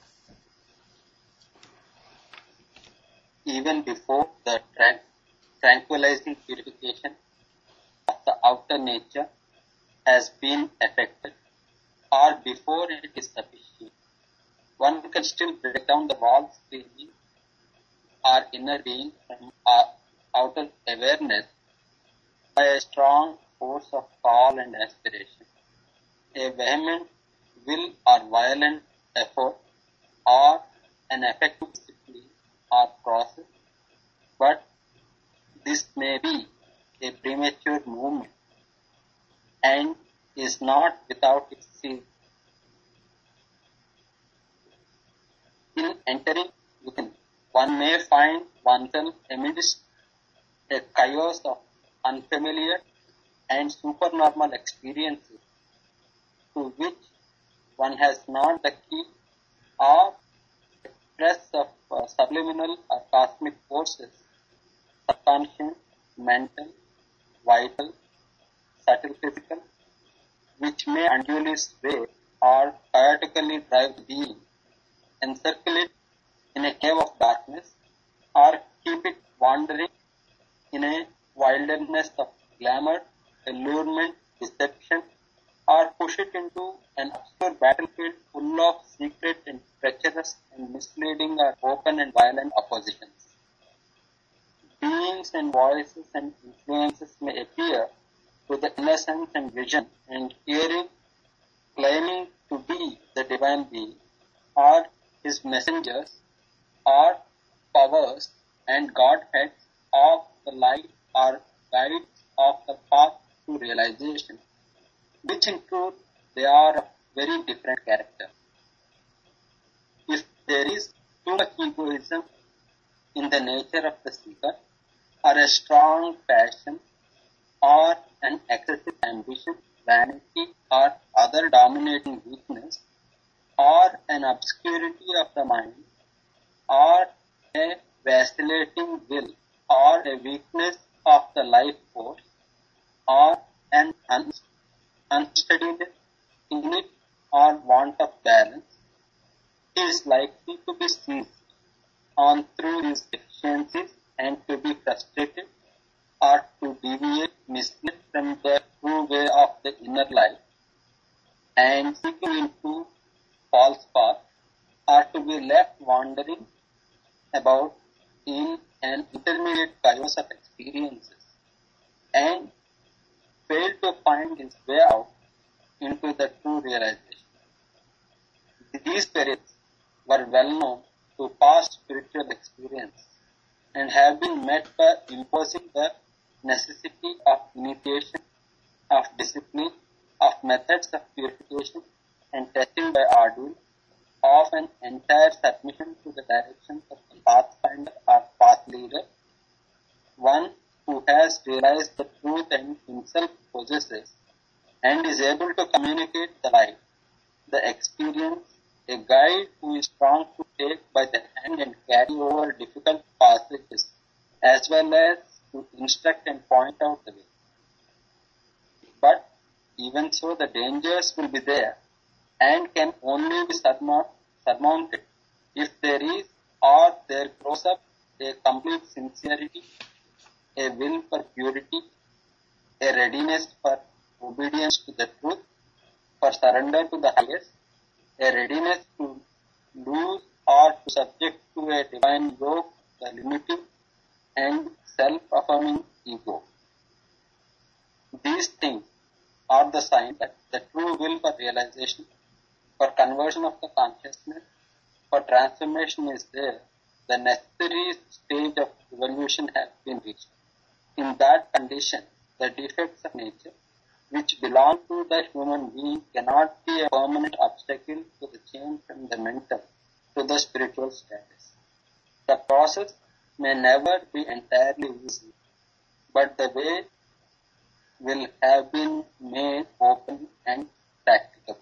even before the tranquilizing purification of the outer nature has been effected, or before it is sufficient, one can still break down the walls screening our inner being from our outer awareness by a strong force of call and aspiration, a vehement will or violent effort, or an effective discipline or process, but this may be a premature movement and is not without its seal. In entering within, one may find oneself amidst a chaos of unfamiliar and supernormal experiences to which one has not the key, or press of subliminal or cosmic forces, subconscious, mental, vital, subtle physical, which may unduly sway or chaotically drive the being, encircle it in a cave of darkness, or keep it wandering in a wilderness of glamour, allurement, deception, or push it into an obscure battlefield full of secret and treacherous and misleading or open and violent oppositions. Beings and voices and influences may appear to the innocence and vision and hearing, claiming to be the divine being, or his messengers, or powers and godheads of the light, or guides of the path to realization, which in truth they are of very different character. If there is too much egoism in the nature of the seeker, or a strong passion, or an excessive ambition, vanity, or other dominating weakness, or an obscurity of the mind, or a vacillating will, or a weakness of the life force, or an unsteadiness in it, or want of balance, is likely to be seized on through these deficiencies and to be frustrated or to deviate, misled from the true way of the inner life and seeking into false path, or to be left wandering about in an intermediate chaos of experiences and failed to find his way out into the true realization. These periods were well known to past spiritual experience and have been met by imposing the necessity of initiation, of discipline, of methods of purification and testing by ordeal, of an entire submission to the directions of the pathfinder or path leader, one who has realized the truth and himself possesses and is able to communicate the light, the experience, a guide who is strong to take by the hand and carry over difficult passages, as well as to instruct and point out the way. But even so, the dangers will be there and can only be surmounted if there is or there grows up a complete sincerity, a will for purity, a readiness for obedience to the truth, for surrender to the highest, a readiness to lose or to subject to a divine yoke, the limiting and self-affirming ego. These things are the sign that the true will for realization, for conversion of the consciousness, for transformation is there. The necessary stage of evolution has been reached. In that condition, the defects of nature, which belong to the human being, cannot be a permanent obstacle to the change from the mental to the spiritual status. The process may never be entirely easy, but the way will have been made open and practical.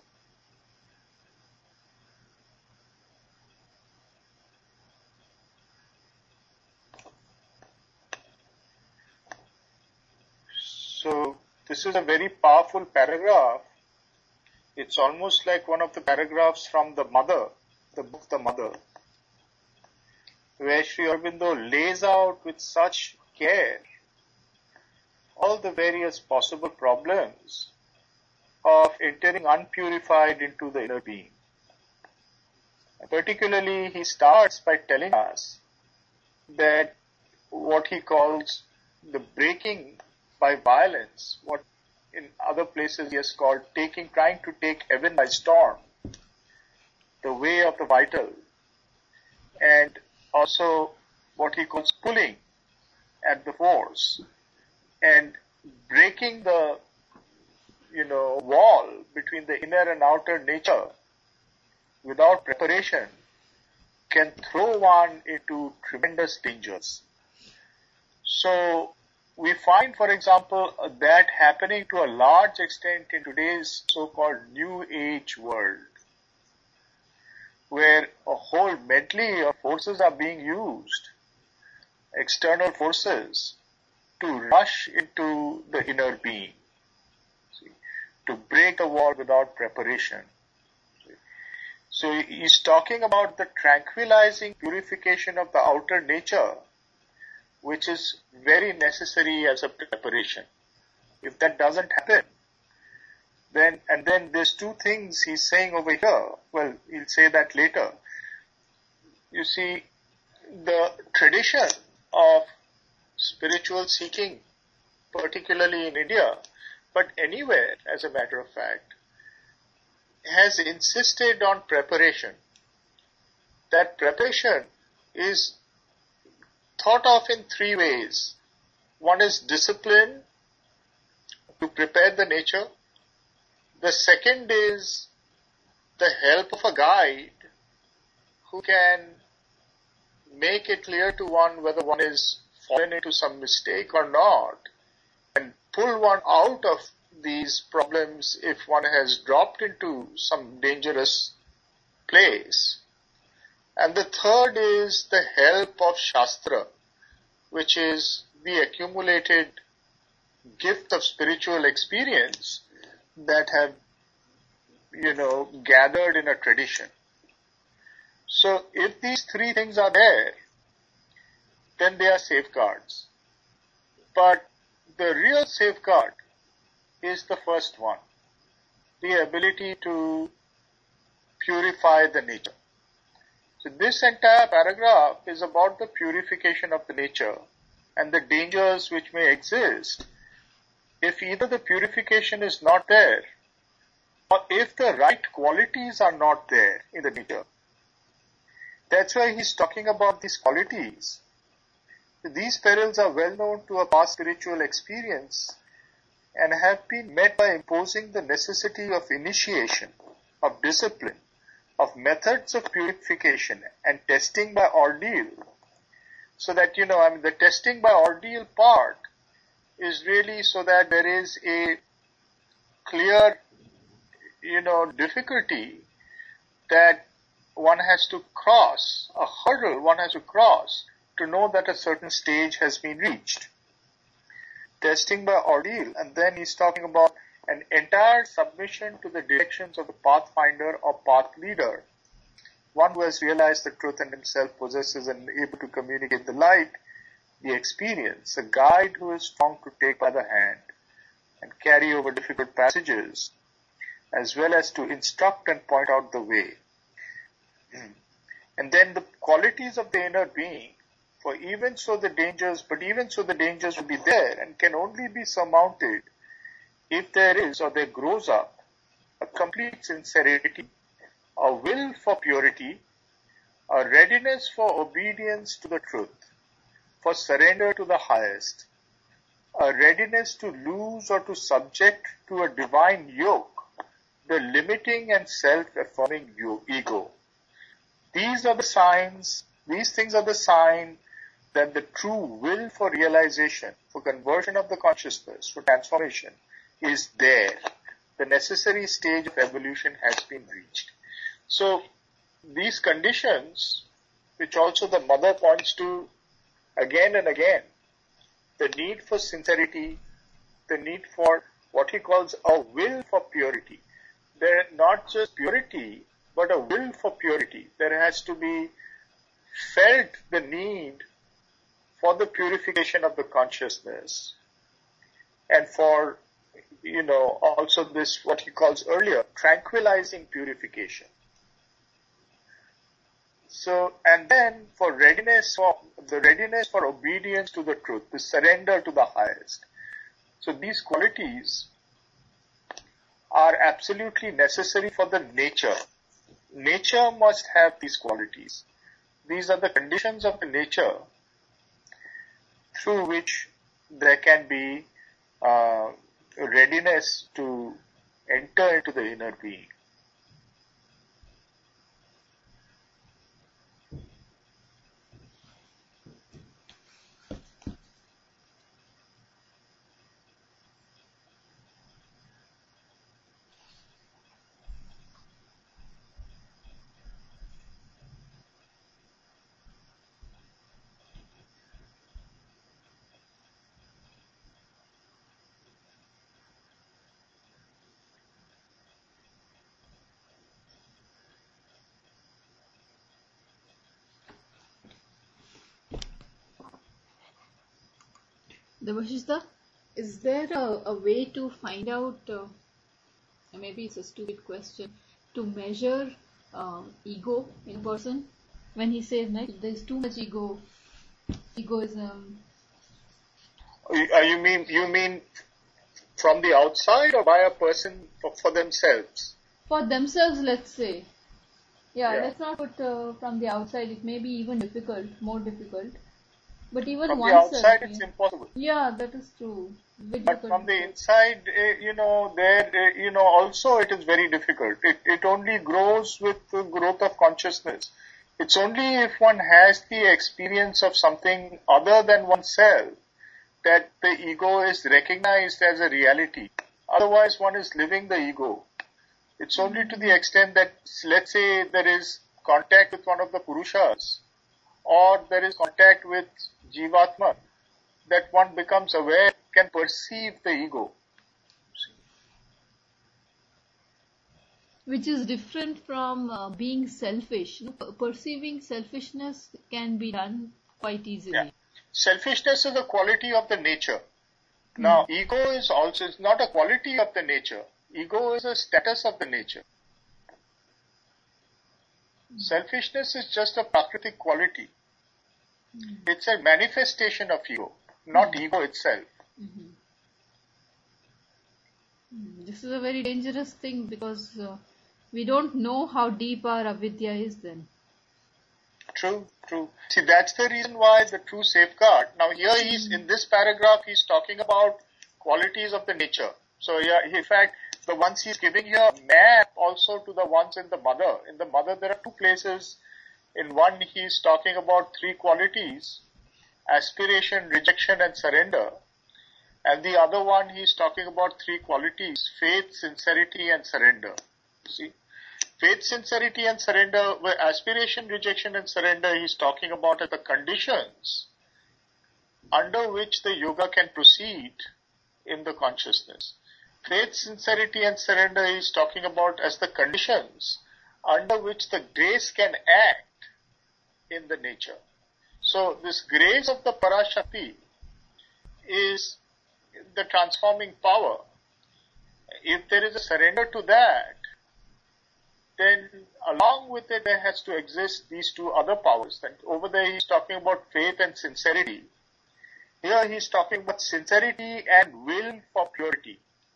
So this is a very powerful paragraph. It's almost like one of the paragraphs from the book The Mother, where Sri Aurobindo lays out with such care all the various possible problems of entering unpurified into the inner being. Particularly, he starts by telling us that what he calls the breaking by violence, what in other places he has called trying to take heaven by storm, the way of the vital, and also what he calls pulling at the force, and breaking the, wall between the inner and outer nature without preparation can throw one into tremendous dangers. So we find, for example, that happening to a large extent in today's so-called New Age world, where a whole medley of forces are being used, external forces, to rush into the inner being, to break the wall without preparation. So he's talking about the tranquilizing purification of the outer nature, which is very necessary as a preparation. If that doesn't happen, then there's two things he's saying over here. Well, he'll say that later. You see, the tradition of spiritual seeking, particularly in India, but anywhere, as a matter of fact, has insisted on preparation. That preparation is thought of in three ways. One is discipline, to prepare the nature. The second is the help of a guide who can make it clear to one whether one is fallen into some mistake or not, and pull one out of these problems if one has dropped into some dangerous place. And the third is the help of Shastra, which is the accumulated gift of spiritual experience that have, gathered in a tradition. So if these three things are there, then they are safeguards. But the real safeguard is the first one, the ability to purify the nature. So this entire paragraph is about the purification of the nature and the dangers which may exist if either the purification is not there or if the right qualities are not there in the nature. That's why he's talking about these qualities. These perils are well known to a past spiritual experience and have been met by imposing the necessity of initiation, of discipline, of methods of purification and testing by ordeal. So that, the testing by ordeal part is really so that there is a clear, difficulty that one has to cross, a hurdle one has to cross to know that a certain stage has been reached. Testing by ordeal, and then he's talking about an entire submission to the directions of the pathfinder or path leader, one who has realized the truth and himself possesses and able to communicate the light, the experience, a guide who is strong to take by the hand and carry over difficult passages, as well as to instruct and point out the way. And then the qualities of the inner being, for even so the dangers will be there and can only be surmounted if there is or there grows up a complete sincerity, a will for purity, a readiness for obedience to the truth, for surrender to the highest, a readiness to lose or to subject to a divine yoke the limiting and self-affirming ego. These things are the sign that the true will for realization, for conversion of the consciousness, for transformation is there. The necessary stage of evolution has been reached. So these conditions, which also the mother points to again and again, the need for sincerity, the need for what he calls a will for purity. There not just purity, but a will for purity. There has to be felt the need for the purification of the consciousness and for, also this, what he calls earlier, tranquilizing purification. So, and then for readiness for obedience to the truth, the surrender to the highest. So these qualities are absolutely necessary for the nature. Nature must have these qualities. These are the conditions of the nature through which there can be readiness to enter into the inner being. Devashista, is there a way to find out, maybe it's a stupid question, to measure ego in a person? When he says, there's too much egoism. You mean from the outside or by a person for themselves? For themselves, let's say. Yeah. Let's not put from the outside. It may be even more difficult. But even from oneself, the outside, it's impossible. Yeah, that is true. But from the inside, also it is very difficult. It only grows with the growth of consciousness. It's only if one has the experience of something other than oneself that the ego is recognized as a reality. Otherwise, one is living the ego. It's only to the extent that, let's say, there is contact with one of the Purushas, or there is contact with Jivatma, that one becomes aware, can perceive the ego. Which is different from being selfish. Perceiving selfishness can be done quite easily. Yeah. Selfishness is a quality of the nature. Now, ego is not a quality of the nature. Ego is a status of the nature. Selfishness is just a Prakritic quality. It's a manifestation of ego, not ego itself. This is a very dangerous thing because we don't know how deep our avidya is then. True. See, that's the reason why the true safeguard. Now here in this paragraph, he's talking about qualities of the nature. So in fact, the ones he's giving here map also to the ones in the mother. In the mother, there are two places. In one, he's talking about three qualities: aspiration, rejection, and surrender. And the other one, he's talking about three qualities: faith, sincerity, and surrender. See? Faith, sincerity, and surrender, where aspiration, rejection, and surrender, he's talking about as the conditions under which the yoga can proceed in the consciousness. Faith, sincerity, and surrender, he's talking about as the conditions under which the grace can act in the nature. So this grace of the Parashakti is the transforming power. If there is a surrender to that, then along with it there has to exist these two other powers. And over there he's talking about faith and sincerity. Here he's talking about sincerity and will for purity.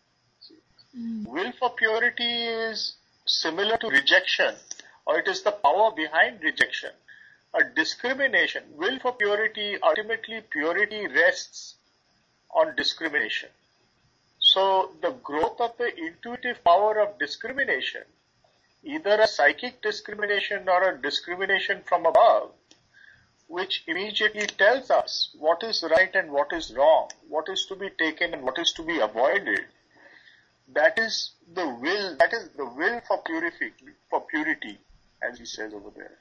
Will for purity is similar to rejection, or it is the power behind rejection. A discrimination. Will for purity, ultimately purity rests on discrimination. So the growth of the intuitive power of discrimination, either a psychic discrimination or a discrimination from above, which immediately tells us what is right and what is wrong, what is to be taken and what is to be avoided. That is the will for purity, as he says over there.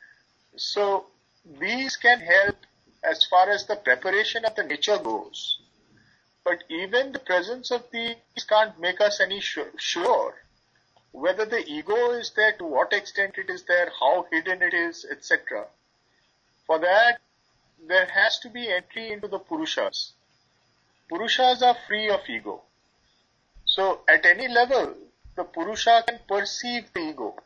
So these can help as far as the preparation of the nature goes. But even the presence of these can't make us any sure whether the ego is there, to what extent it is there, how hidden it is, etc. For that, there has to be entry into the Purushas. Purushas are free of ego. So at any level, the Purusha can perceive the ego.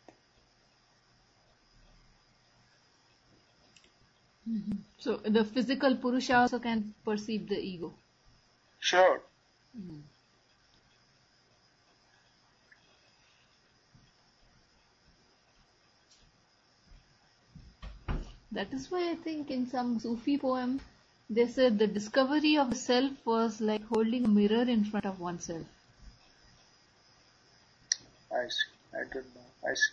So the physical Purusha also can perceive the ego. Sure. That is why I think in some Sufi poem, they said the discovery of the self was like holding a mirror in front of oneself. I see. I don't know. I see.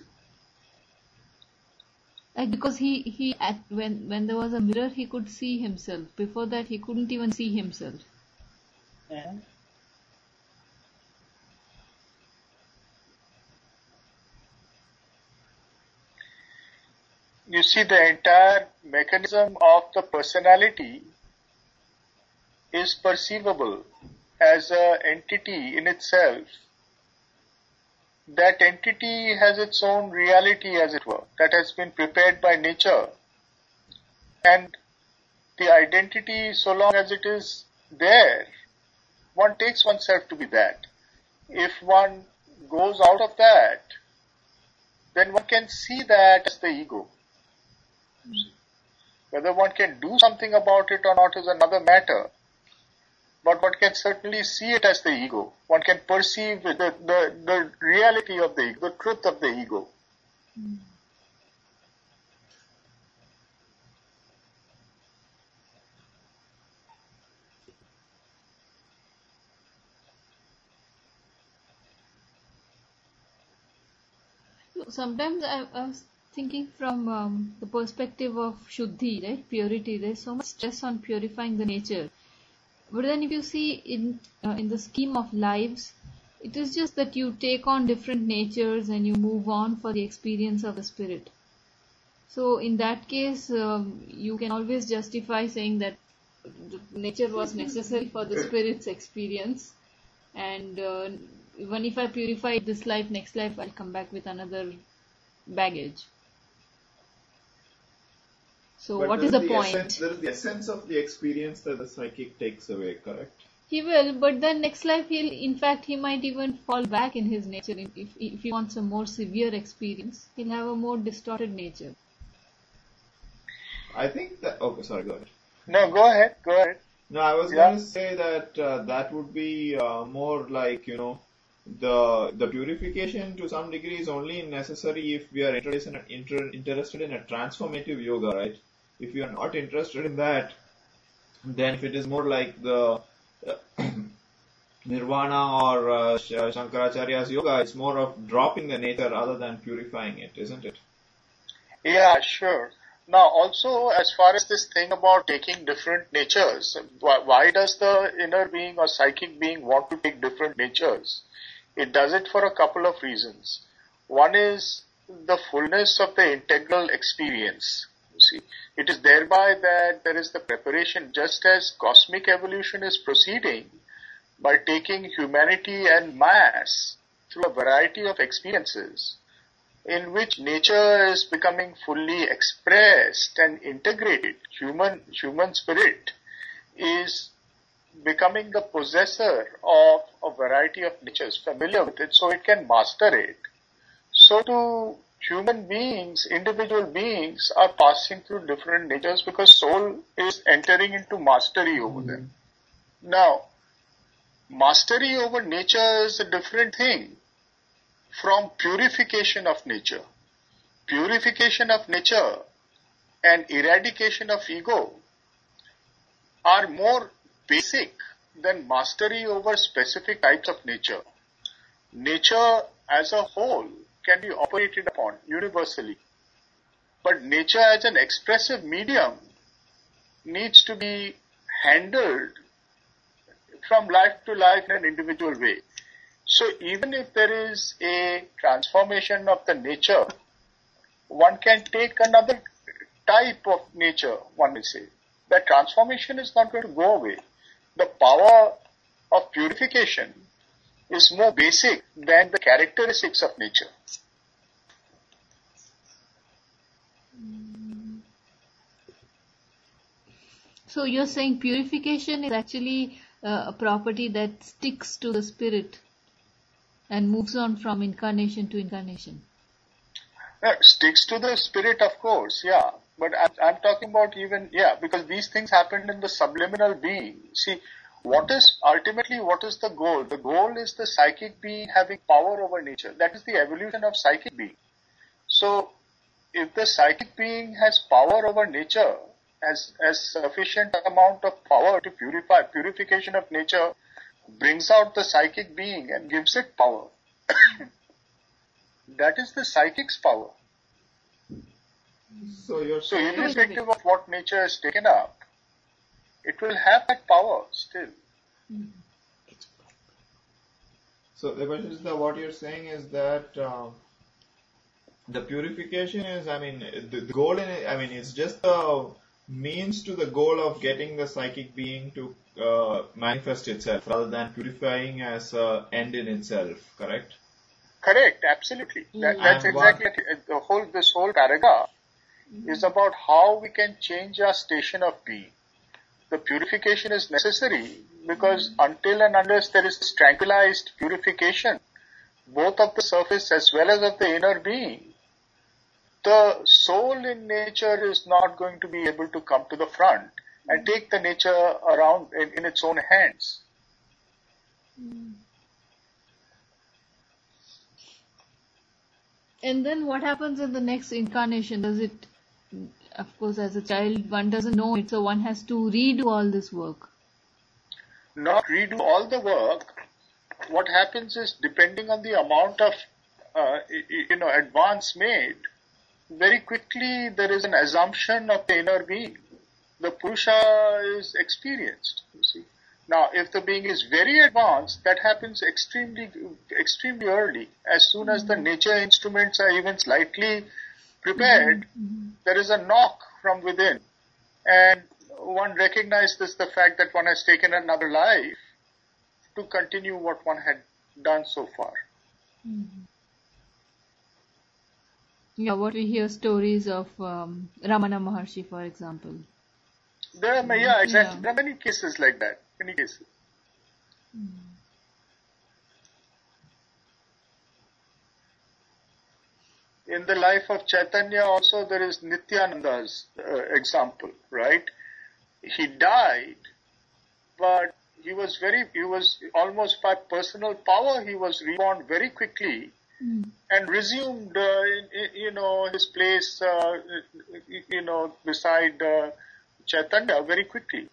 Like because when there was a mirror, he could see himself. Before that, he couldn't even see himself. Mm-hmm. You see, the entire mechanism of the personality is perceivable as an entity in itself. That entity has its own reality, as it were, that has been prepared by nature. And the identity, so long as it is there, one takes oneself to be that. If one goes out of that, then one can see that as the ego. Whether one can do something about it or not is another matter. But one can certainly see it as the ego. One can perceive the reality of the ego, the truth of the ego. Sometimes I was thinking from the perspective of Shuddhi, right? Purity. There's so much stress on purifying the nature. But then if you see in the scheme of lives, it is just that you take on different natures and you move on for the experience of the spirit. So in that case, you can always justify saying that nature was necessary for the spirit's experience. And even if I purify this life, next life I'll come back with another baggage. So But what is the point? There is the essence of the experience that the psychic takes away, correct? He will, but then next life he might even fall back in his nature. If he wants a more severe experience, he'll have a more distorted nature. I think that. Okay, sorry, go ahead. No, go ahead. No, I was going to say that that would be more like, the purification to some degree is only necessary if we are interested in a transformative yoga, right? If you are not interested in that, then if it is more like the Nirvana or Shankaracharya's yoga, it's more of dropping the nature rather than purifying it, isn't it? Yeah, sure. Now, also, as far as this thing about taking different natures, why does the inner being or psychic being want to take different natures? It does it for a couple of reasons. One is the fullness of the integral experience. You see, it is thereby that there is the preparation, just as cosmic evolution is proceeding by taking humanity and mass through a variety of experiences, in which nature is becoming fully expressed and integrated. Human spirit is becoming the possessor of a variety of natures, familiar with it, so it can master it. So too, human beings, individual beings are passing through different natures because soul is entering into mastery over them. Now, mastery over nature is a different thing from purification of nature. Purification of nature and eradication of ego are more basic than mastery over specific types of nature. Nature as a whole can be operated upon universally, but nature as an expressive medium needs to be handled from life to life in an individual way. So even if there is a transformation of the nature, one can take another type of nature, one may say. That transformation is not going to go away. The power of purification is more basic than the characteristics of nature. So you're saying purification is actually a property that sticks to the spirit and moves on from incarnation to incarnation. Sticks to the spirit, of course, yeah. But I'm talking about even, because these things happened in the subliminal being. See, what is the goal? The goal is the psychic being having power over nature. That is the evolution of psychic being. So, if the psychic being has power over nature, as sufficient amount of power to purification of nature brings out the psychic being and gives it power. That is the psychic's power. So irrespective of what nature has taken up, it will have that power still. So the question is that what you're saying is that the purification is, the goal in it, it's just the means to the goal of getting the psychic being to manifest itself rather than purifying as an end in itself, correct? Correct, absolutely. That's exactly this whole paragraph is about how we can change our station of being. The purification is necessary because until and unless there is tranquilized purification, both of the surface as well as of the inner being, the soul in nature is not going to be able to come to the front and take the nature around in its own hands. And then what happens in the next incarnation? Does it, of course, as a child, one doesn't know it, so one has to redo all this work. Not redo all the work. What happens is, depending on the amount of, advance made, very quickly there is an assumption of the inner being. The Purusha is experienced, you see. Now, if the being is very advanced, that happens extremely early. As soon as the nature instruments are even slightly prepared, there is a knock from within. And one recognizes the fact that one has taken another life to continue what one had done so far. Yeah, what we hear stories of Ramana Maharshi, for example. Exactly. There are many cases like that. Many cases. In the life of Chaitanya also there is Nityananda's example, right? He died, but he was almost by personal power, he was reborn very quickly and resumed, his place, beside Chaitanya very quickly.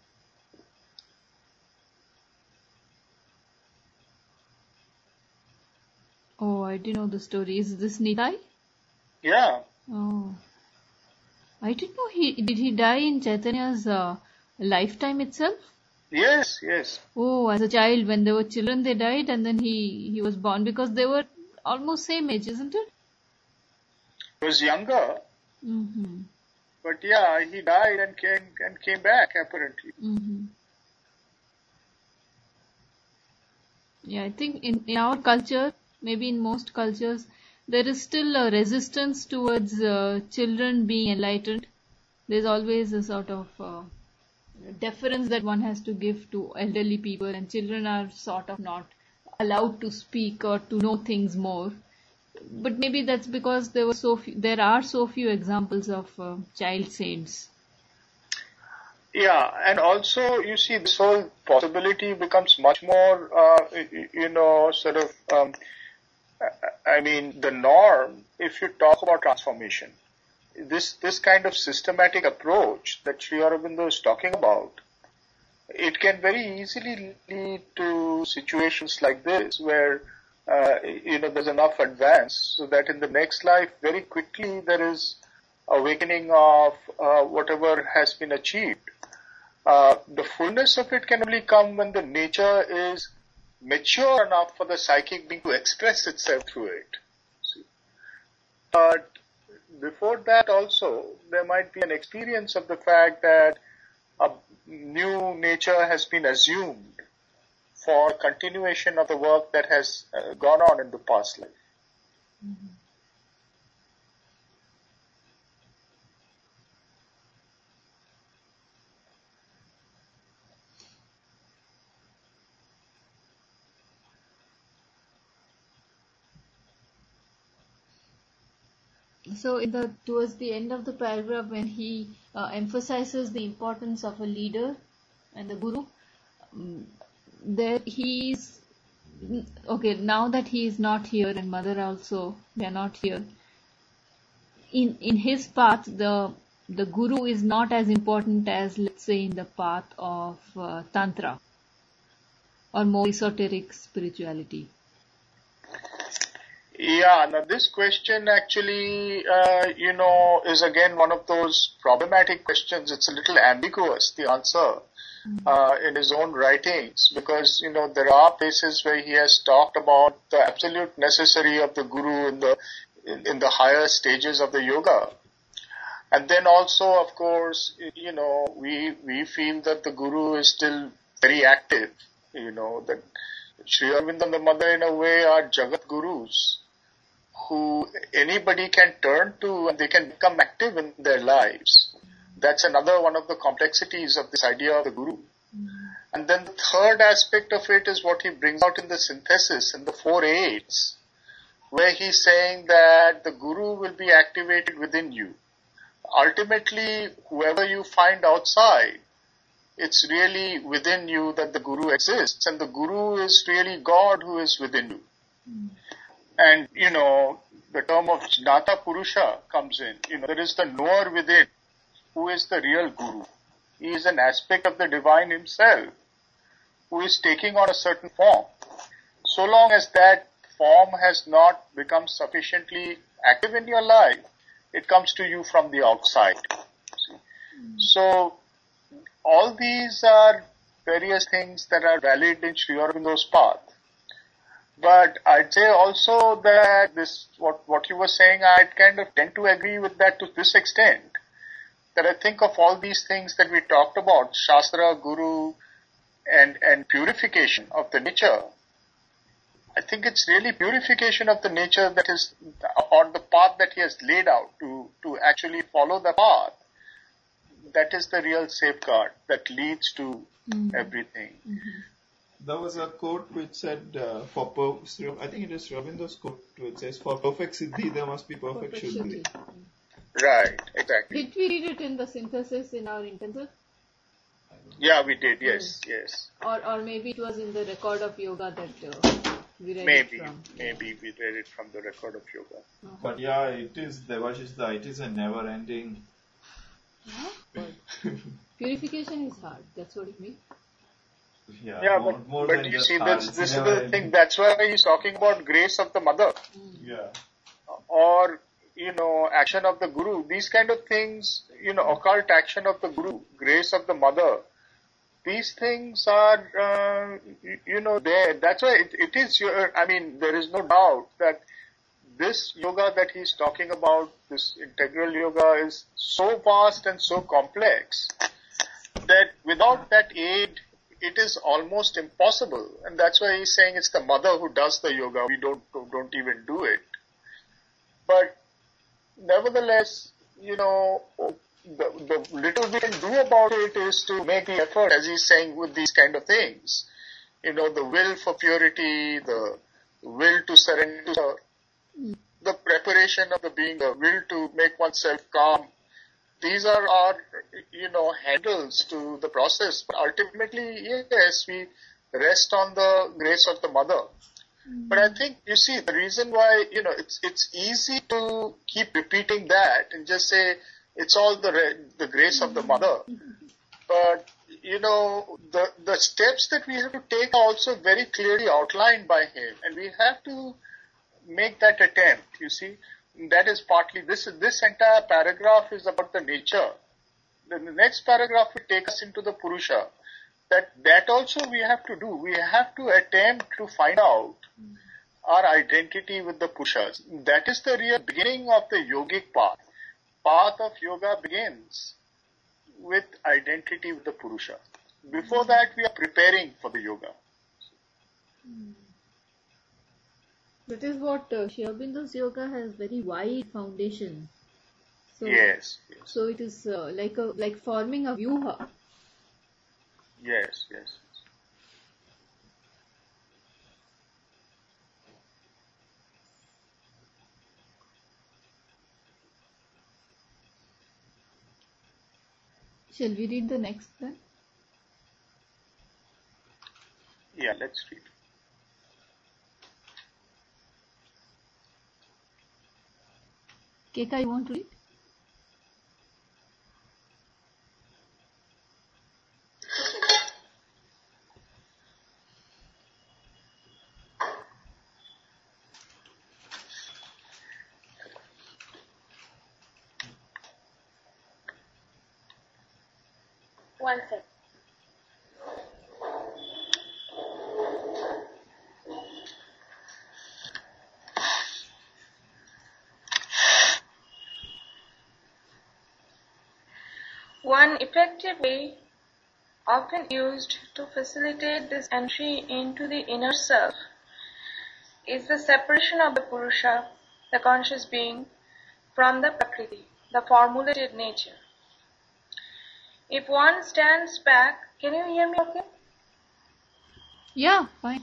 Oh, I didn't know the story. Is this Nitai? Yeah. Oh, I didn't know did he die in Chaitanya's lifetime itself? Yes, yes. Oh, as a child, when they were children, they died, and then he was born, because they were almost same age, isn't it? He was younger, Mm-hmm. but yeah, he died and came back apparently. Mm-hmm. Yeah, I think in our culture, maybe in most cultures, there is still a resistance towards children being enlightened. There's always a sort of deference that one has to give to elderly people, and children are sort of not allowed to speak or to know things more. But maybe that's because there are so few examples of child saints. Yeah, and also you see this whole possibility becomes much more, the norm if you talk about transformation. This kind of systematic approach that Sri Aurobindo is talking about, it can very easily lead to situations like this where, there's enough advance so that in the next life very quickly there is awakening of whatever has been achieved. The fullness of it can only come when the nature is mature enough for the psychic being to express itself through it. See? But before that also, there might be an experience of the fact that a new nature has been assumed for continuation of the work that has gone on in the past life. Mm-hmm. So towards the end of the paragraph, when he emphasizes the importance of a leader and the guru, there he's okay. Now that he is not here and mother also, they are not here. In his path, the guru is not as important as, let's say, in the path of tantra or more esoteric spirituality. Yeah, now this question actually, is again one of those problematic questions. It's a little ambiguous, the answer, in his own writings, because, there are places where he has talked about the absolute necessity of the guru in the higher stages of the yoga. And then also, of course, we feel that the guru is still very active, that Sri Aurobindo and the mother in a way are Jagat Gurus, who anybody can turn to and they can become active in their lives. That's another one of the complexities of this idea of the guru. And then the third aspect of it is what he brings out in the synthesis, in the 4 aids, where he's saying that the guru will be activated within you. Ultimately, whoever you find outside, it's really within you that the guru exists, and the guru is really God who is within you. And, the term of Jnata Purusha comes in. There is the knower within, who is the real guru. He is an aspect of the divine himself, who is taking on a certain form. So long as that form has not become sufficiently active in your life, it comes to you from the outside. See? So, all these are various things that are valid in Sri Aurobindo's path. But I'd say also that what you were saying, I'd kind of tend to agree with that to this extent, that I think of all these things that we talked about, Shastra, Guru, and purification of the nature, I think it's really purification of the nature that is, or the path that he has laid out to actually follow the path. That is the real safeguard that leads to everything. There was a quote which said, I think it is Sri Aurobindo's quote which says, for perfect siddhi there must be perfect shuddhi. Right, exactly. Did we read it in the synthesis in our intensive? Yeah, we did. Yes, yes. Or maybe it was in the record of yoga that we read it from. Maybe we read it from the record of yoga. But yeah, it is Devashishta. It is a never-ending. Purification is hard. That's what it means. Yeah, more but than you just see, hard. this is the thing. That's why he's talking about grace of the mother. Yeah. Or, action of the guru. These kind of things, occult action of the guru, grace of the mother. These things are, there. That's why it is there is no doubt that this yoga that he's talking about, this integral yoga, is so vast and so complex that without that aid, it is almost impossible. And that's why he's saying it's the mother who does the yoga. We don't even do it. But nevertheless, the little we can do about it is to make the effort, as he's saying, with these kind of things. The will for purity, the will to surrender, the preparation of the being, the will to make oneself calm. These are our, handles to the process. But ultimately, yes, we rest on the grace of the mother. But I think, you see, the reason why, it's easy to keep repeating that and just say, it's all the grace of the mother. But, the steps that we have to take are also very clearly outlined by him. And we have to make that attempt, you see. That is partly, this entire paragraph is about the nature. The next paragraph will take us into the Purusha. That also we have to do. We have to attempt to find out our identity with the Purushas. That is the real beginning of the yogic path. Path of yoga begins with identity with the Purusha. Before that, we are preparing for the yoga. That is what Sri Aurobindo's yoga has very wide foundation. So, yes. So it is like forming a vyuha. Yes. Shall we read the next then? Yeah, let's read. Keka, you want to read? One second. One effective way often used to facilitate this entry into the inner self is the separation of the Purusha, the conscious being, from the Prakriti, the formulated nature. If one stands back, can you hear me okay? Yeah, fine.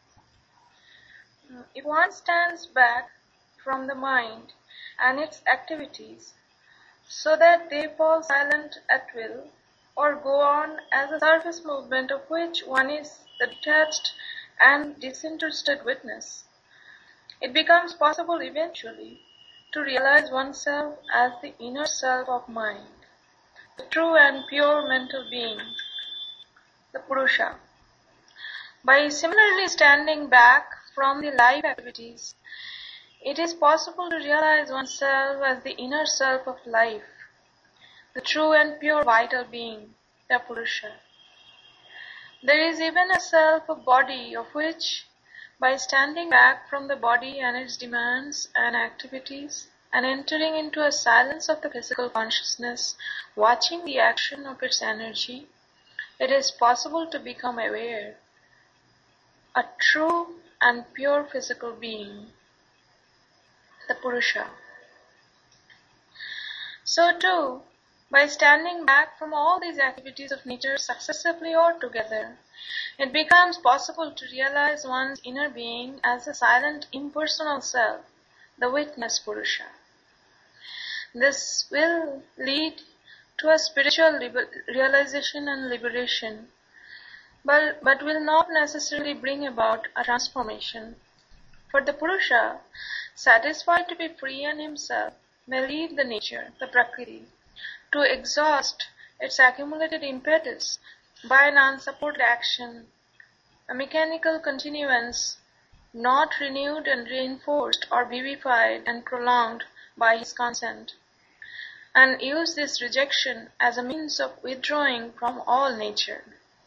If one stands back from the mind and its activities so that they fall silent at will or go on as a surface movement of which one is the detached and disinterested witness, it becomes possible eventually to realize oneself as the inner self of mind, the true and pure mental being, the Purusha. By similarly standing back from the life activities, it is possible to realize oneself as the inner self of life, the true and pure vital being, the Purusha. There is even a self of body of which, by standing back from the body and its demands and activities, and entering into a silence of the physical consciousness, watching the action of its energy, it is possible to become aware, a true and pure physical being, the Purusha. So too, By standing back from all these activities of nature successively or together, it becomes possible to realize one's inner being as the silent impersonal self, the witness Purusha. This will lead to a spiritual realization and liberation, but will not necessarily bring about a transformation. For the Purusha, satisfied to be free in himself, may leave the nature, the Prakriti, to exhaust its accumulated impetus by an unsupported action, a mechanical continuance, not renewed and reinforced or vivified and prolonged by his consent, and use this rejection as a means of withdrawing from all nature.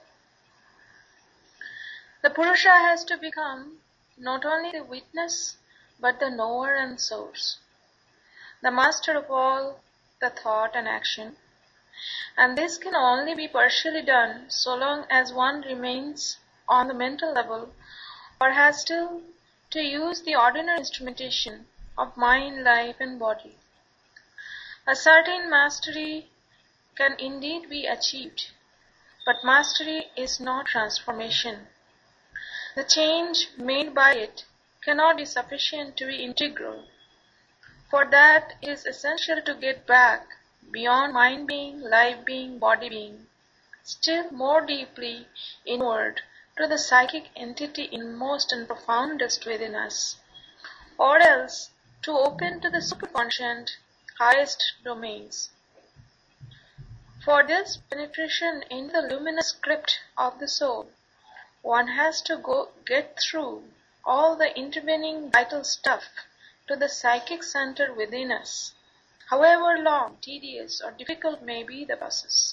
The Purusha has to become not only the witness, but the knower and source, the master of all the thought and action, and this can only be partially done so long as one remains on the mental level or has still to use the ordinary instrumentation of mind, life, and body. A certain mastery can indeed be achieved, but mastery is not transformation. The change made by it cannot be sufficient to be integral. For that it is essential to get back beyond mind being, life being, body being, still more deeply inward to the psychic entity inmost and profoundest within us, or else to open to the superconscient highest domains. For this penetration into the luminous crypt of the soul, one has to get through all the intervening vital stuff to the psychic center within us, however long, tedious, or difficult may be the process.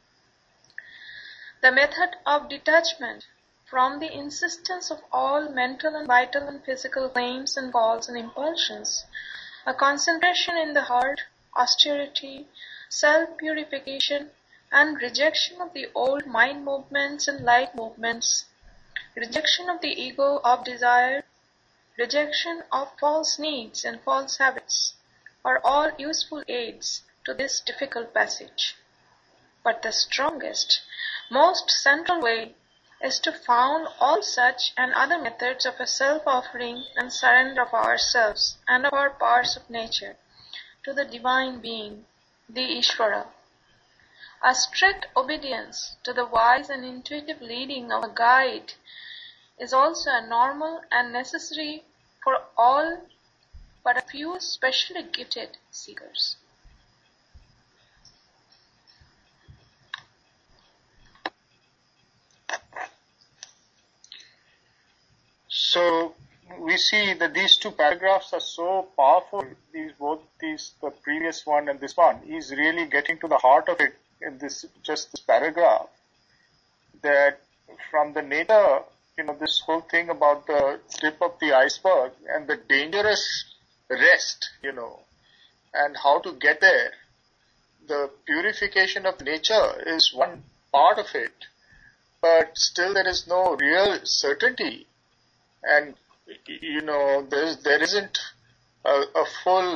The method of detachment from the insistence of all mental and vital and physical claims and calls and impulsions, a concentration in the heart, austerity, self-purification, and rejection of the old mind movements and light movements, rejection of the ego of desire, rejection of false needs and false habits, are all useful aids to this difficult passage. But the strongest, most central way is to found all such and other methods of a self-offering and surrender of ourselves and of our parts of nature to the Divine Being, the Ishvara. A strict obedience to the wise and intuitive leading of a guide is also a normal and necessary for all but a few specially gifted seekers. So we see that these two paragraphs are so powerful. The previous one and this one, he's really getting to the heart of it in this paragraph. That from the nature, this whole thing about the tip of the iceberg and the dangerous rest, and how to get there. The purification of nature is one part of it, but still there is no real certainty. And, there isn't a full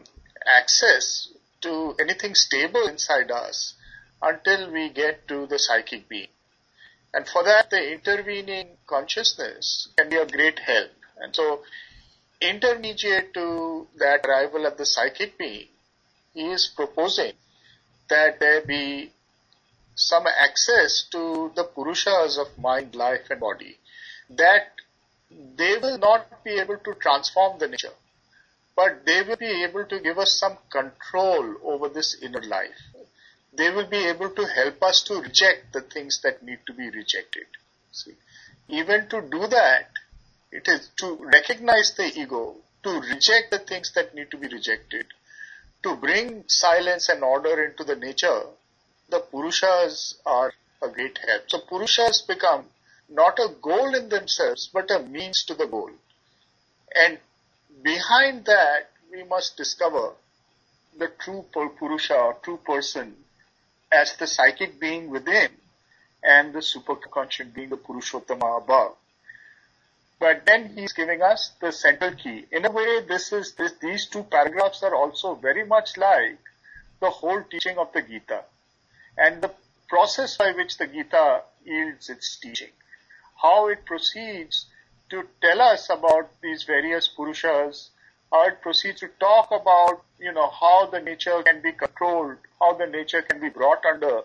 access to anything stable inside us until we get to the psychic being. And for that, the intervening consciousness can be a great help. And so, intermediate to that arrival at the psychic being, he is proposing that there be some access to the Purushas of mind, life, and body, that they will not be able to transform the nature, but they will be able to give us some control over this inner life. They will be able to help us to reject the things that need to be rejected. See, even to do that, it is to recognize the ego, to reject the things that need to be rejected, to bring silence and order into the nature. The Purushas are a great help. So Purushas become not a goal in themselves, but a means to the goal. And behind that, we must discover the true Purusha, or true person, as the psychic being within, and the superconscious being the Purushottama above. But then he's giving us the central key. In a way, these two paragraphs are also very much like the whole teaching of the Gita and the process by which the Gita yields its teaching. How it proceeds to tell us about these various Purushas, how it proceeds to talk about, how the nature can be controlled, how the nature can be brought under,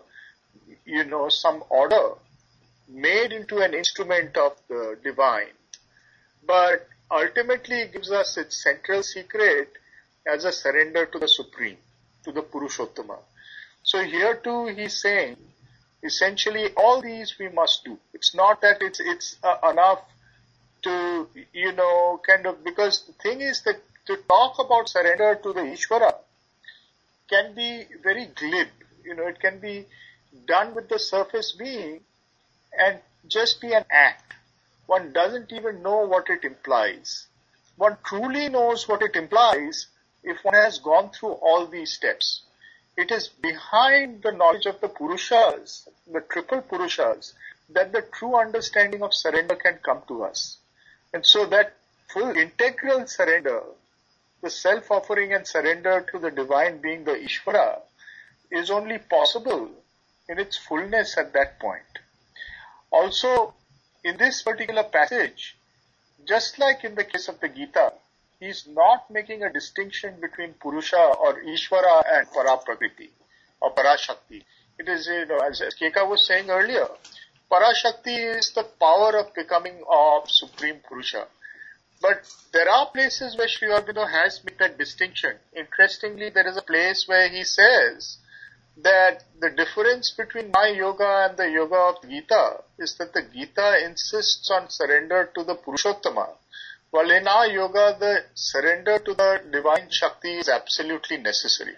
some order, made into an instrument of the divine. But ultimately it gives us its central secret as a surrender to the Supreme, to the Purushottama. So here too he's saying, essentially all these we must do. It's not that it's enough to, because the thing is that to talk about surrender to the Ishvara can be very glib. It can be done with the surface being and just be an act. One doesn't even know what it implies. One truly knows what it implies if one has gone through all these steps. It is behind the knowledge of the Purushas, the triple Purushas, that the true understanding of surrender can come to us. And so that full integral surrender, the self-offering and surrender to the divine being, the Ishvara, is only possible in its fullness at that point. Also, in this particular passage, just like in the case of the Gita, he is not making a distinction between Purusha or Ishvara and Paraprakriti or Parashakti. It is, as Keka was saying earlier, Parashakti is the power of becoming of Supreme Purusha. But there are places where Sri Aurobindo has made that distinction. Interestingly, there is a place where he says that the difference between my yoga and the yoga of Gita is that the Gita insists on surrender to the Purushottama, while in our yoga the surrender to the divine Shakti is absolutely necessary.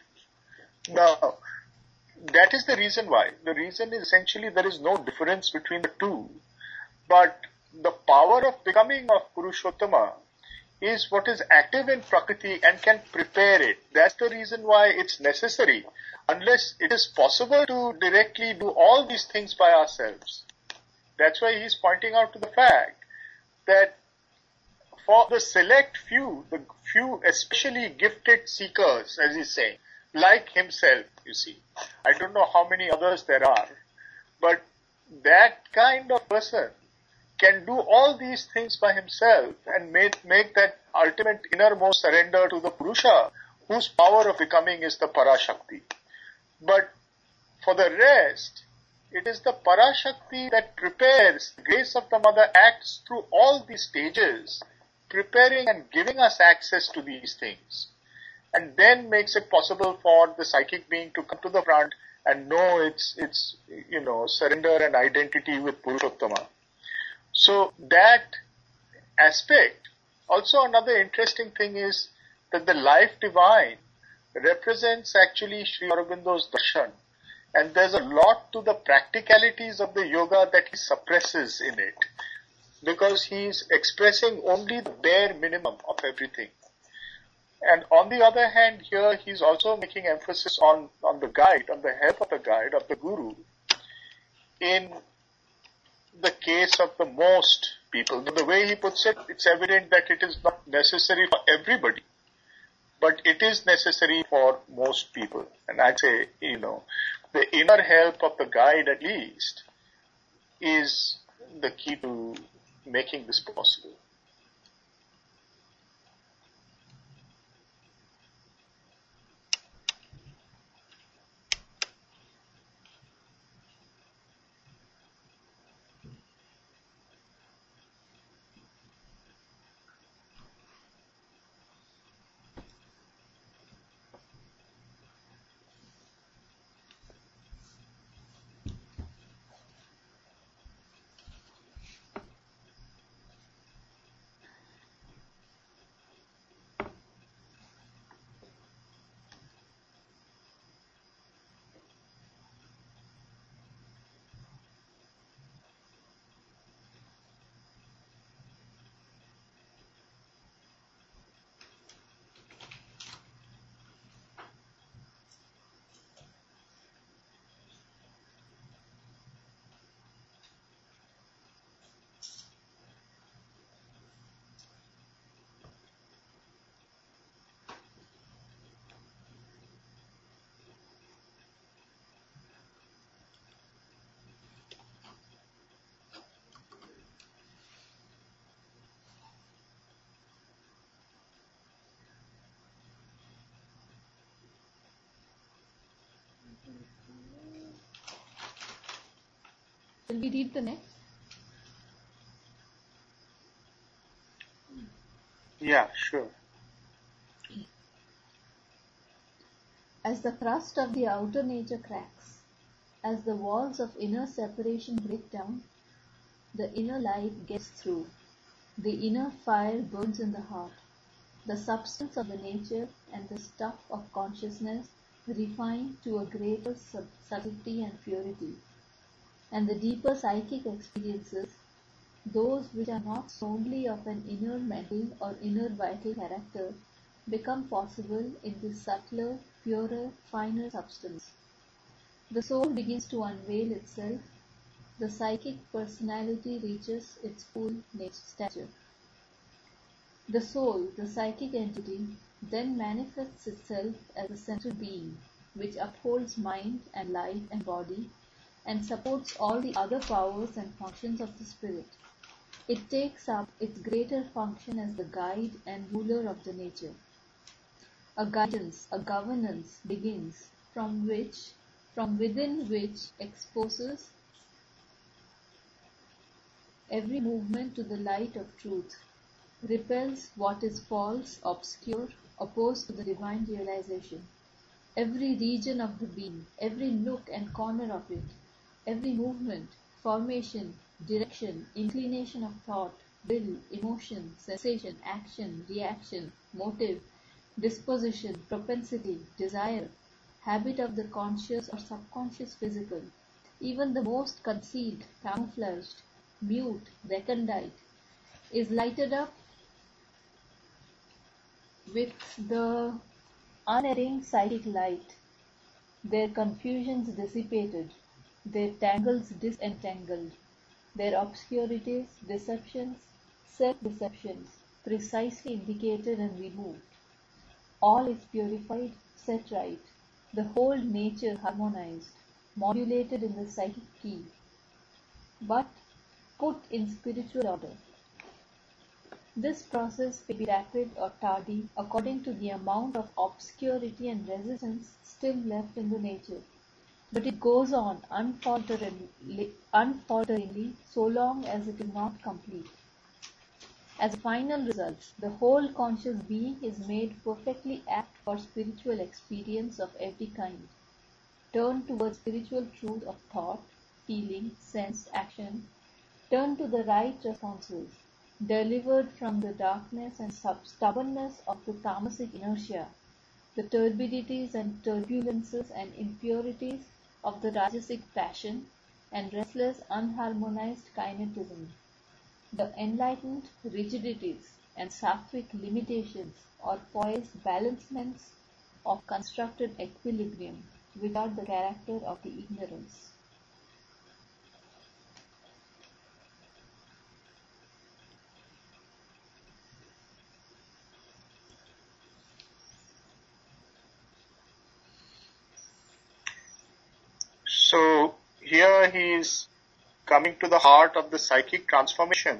Now, that is the reason why. The reason is essentially there is no difference between the two, but the power of becoming of Purushottama is what is active in Prakriti and can prepare it. That's the reason why it's necessary. Unless it is possible to directly do all these things by ourselves. That's why he's pointing out to the fact that for the select few, the few especially gifted seekers, as he's saying, like himself, you see. I don't know how many others there are, but that kind of person can do all these things by himself and make that ultimate innermost surrender to the Purusha, whose power of becoming is the Parashakti. But for the rest, it is the Parashakti that prepares. The grace of the Mother acts through all these stages, preparing and giving us access to these things, and then makes it possible for the psychic being to come to the front and know its surrender and identity with Purushottama. So that aspect. Also another interesting thing is that the life divine represents actually Sri Aurobindo's darshan, and there's a lot to the practicalities of the yoga that he suppresses in it, because he's expressing only the bare minimum of everything. And on the other hand, here he's also making emphasis on the guide, on the help of the guide, of the guru, in the case of the most people. The way he puts it, it's evident that it is not necessary for everybody, but it is necessary for most people. And I'd say, the inner help of the guide at least is the key to making this possible. Will we read the next? Yeah, sure. As the crust of the outer nature cracks, as the walls of inner separation break down, the inner light gets through. The inner fire burns in the heart. The substance of the nature and the stuff of consciousness refine to a greater subtlety and purity. And the deeper psychic experiences, those which are not solely of an inner mental or inner vital character, become possible in this subtler, purer, finer substance. The soul begins to unveil itself. The psychic personality reaches its full stature. The soul, the psychic entity, then manifests itself as a central being, which upholds mind and life and body, and supports all the other powers and functions of the spirit. It takes up its greater function as the guide and ruler of the nature. A guidance, a governance begins, from within which exposes every movement to the light of truth, repels what is false, obscure, opposed to the divine realization. Every region of the being, every nook and corner of it, every movement, formation, direction, inclination of thought, will, emotion, sensation, action, reaction, motive, disposition, propensity, desire, habit of the conscious or subconscious physical, even the most concealed, camouflaged, mute, recondite, is lighted up with the unerring psychic light, their confusions dissipated, their tangles disentangled, their obscurities, deceptions, self-deceptions, precisely indicated and removed. All is purified, set right, the whole nature harmonized, modulated in the psychic key, but put in spiritual order. This process may be rapid or tardy according to the amount of obscurity and resistance still left in the nature, but it goes on unfalteringly so long as it is not complete. As a final result, the whole conscious being is made perfectly apt for spiritual experience of every kind, turned towards spiritual truth of thought, feeling, sense, action, turned to the right responses, delivered from the darkness and stubbornness of the tamasic inertia, the turbidities and turbulences and impurities of the rajasic passion, and restless, unharmonized kinetism, the enlightened rigidities and sattvic limitations or poised balancements of constructed equilibrium, without the character of the ignorance. So here he is coming to the heart of the psychic transformation.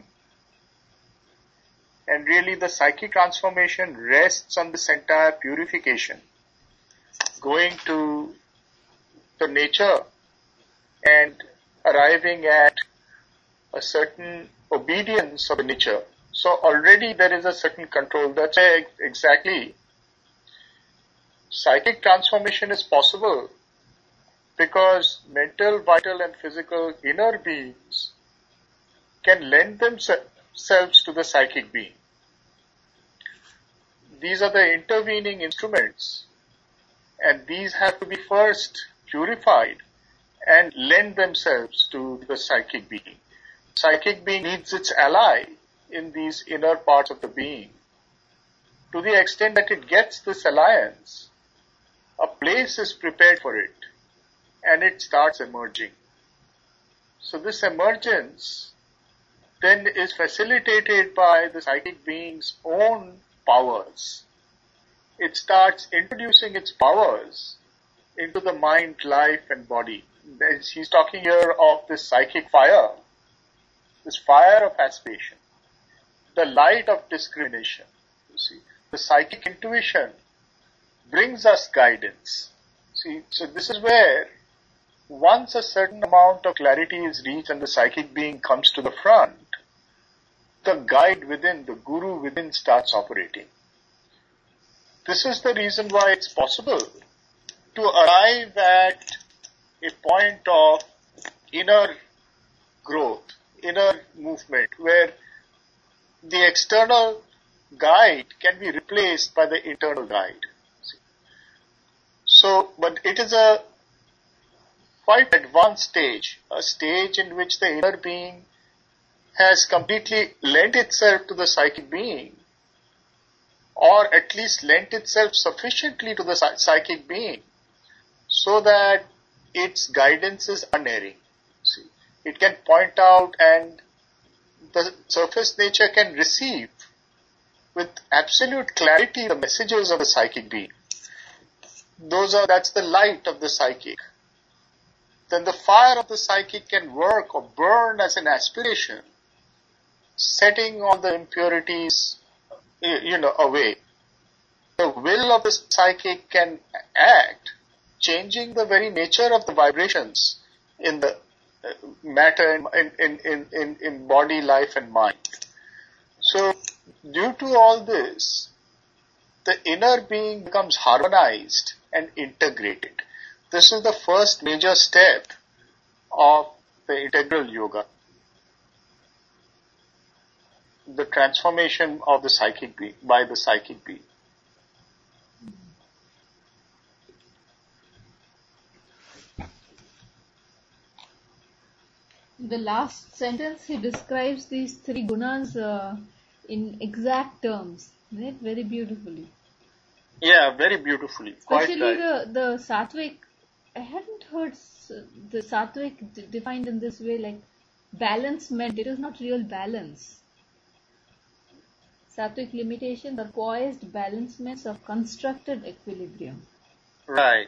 And really the psychic transformation rests on this entire purification, going to the nature and arriving at a certain obedience of the nature. So already there is a certain control. That's why exactly psychic transformation is possible, because mental, vital and physical inner beings can lend themselves to the psychic being. These are the intervening instruments, and these have to be first purified and lend themselves to the psychic being. Psychic being needs its ally in these inner parts of the being. To the extent that it gets this alliance, a place is prepared for it, and it starts emerging. So this emergence then is facilitated by the psychic being's own powers. It starts introducing its powers into the mind, life and body. He's talking here of this psychic fire, this fire of aspiration, the light of discrimination. You see, the psychic intuition brings us guidance. See, so this is where once a certain amount of clarity is reached and the psychic being comes to the front, the guide within, the guru within starts operating. This is the reason why it's possible to arrive at a point of inner growth, inner movement, where the external guide can be replaced by the internal guide. So, but it is a quite advanced stage, a stage in which the inner being has completely lent itself to the psychic being, or at least lent itself sufficiently to the psychic being, so that its guidance is unerring. See, it can point out and the surface nature can receive with absolute clarity the messages of the psychic being. That's the light of the psychic. Then the fire of the psychic can work or burn as an aspiration, setting all the impurities, away. The will of the psychic can act, changing the very nature of the vibrations in the matter in body, life and mind. So, due to all this, the inner being becomes harmonized and integrated. This is the first major step of the integral yoga. The transformation of the psychic being by the psychic being. The last sentence, he describes these three gunas in exact terms, right? Very beautifully. Yeah, very beautifully. Especially Quite right. the sattvic. I hadn't heard the sattvic defined in this way, like balancement. It is not real balance. Sattvic limitations are poised balancements of constructed equilibrium. Right.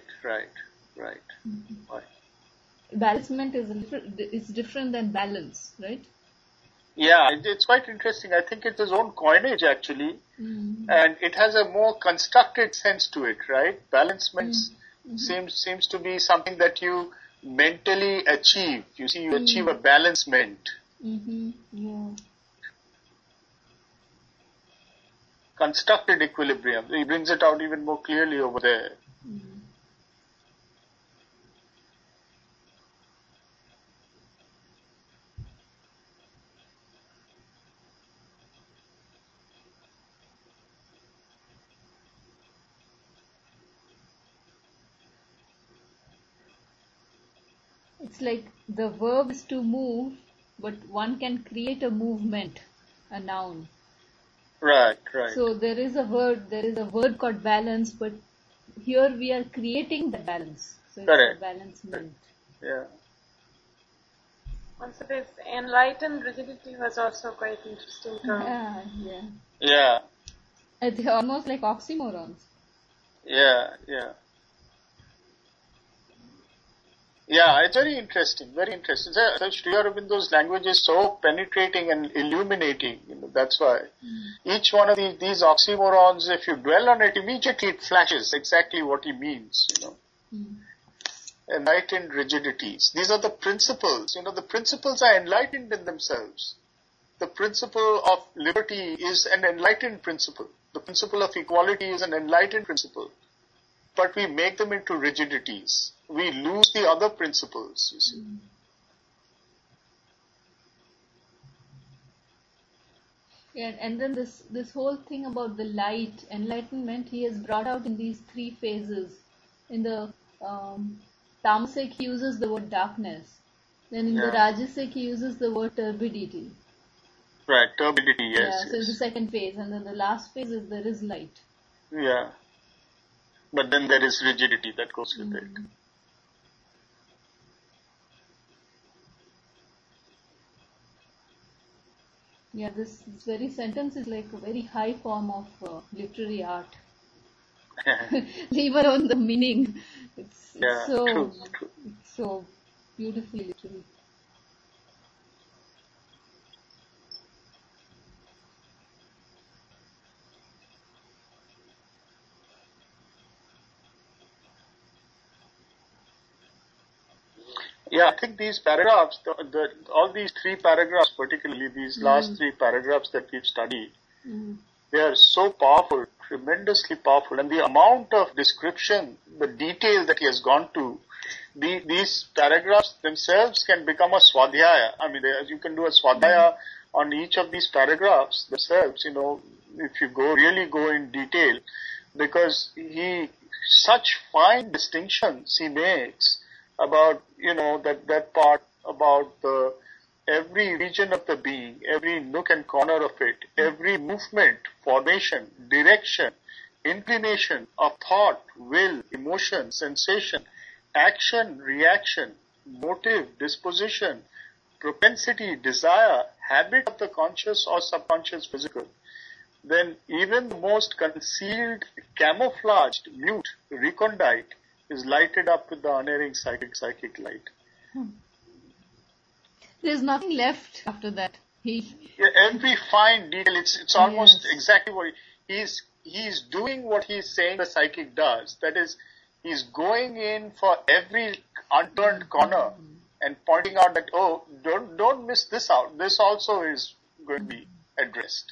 Balancement is different than balance, right? Yeah, it's quite interesting. I think it's his own coinage actually, and it has a more constructed sense to it, right? Balancement seems to be something that you mentally achieve. You see, you achieve a balancement. Yeah. Constructed equilibrium. He brings it out even more clearly over there. It's like the verb is to move, but one can create a movement, a noun. Right. So there is a word called balance, but here we are creating the balance. So it's Correct. a balancement. Yeah. Also, this enlightened rigidity was also quite interesting term. Yeah. They're almost like oxymorons. Yeah, it's very interesting, very interesting. So Sri Aurobindo's language is so penetrating and illuminating, that's why. Each one of these oxymorons, if you dwell on it, immediately it flashes exactly what he means, Enlightened rigidities. These are the principles, the principles are enlightened in themselves. The principle of liberty is an enlightened principle. The principle of equality is an enlightened principle. But we make them into rigidities. We lose the other principles, you see. Yeah, and then this whole thing about the light, enlightenment, he has brought out in these three phases. In the Tamasic, he uses the word darkness. Then in the Rajasic, he uses the word turbidity. Right, turbidity, yes. Yeah, so in the second phase, and then the last phase is there is light. Yeah. But then there is rigidity that goes with it. Yeah, this very sentence is like a very high form of literary art. Leave alone the meaning. It's so beautifully literary. Yeah, I think these paragraphs, all these 3 paragraphs, particularly these last 3 paragraphs that we've studied, they are so powerful, tremendously powerful, and the amount of description, the detail that he has gone to, these paragraphs themselves can become a swadhyaya. I mean, you can do a swadhyaya on each of these paragraphs themselves, if you really go in detail, because such fine distinctions he makes about, that part about every region of the being, every nook and corner of it, every movement, formation, direction, inclination of thought, will, emotion, sensation, action, reaction, motive, disposition, propensity, desire, habit of the conscious or subconscious physical, then even the most concealed, camouflaged, mute, recondite is lighted up with the unerring psychic light. There's nothing left after that. Every fine detail, it's almost exactly what he's doing what he's saying the psychic does. That is, he's going in for every unturned corner and pointing out that, don't miss this out. This also is going to be addressed.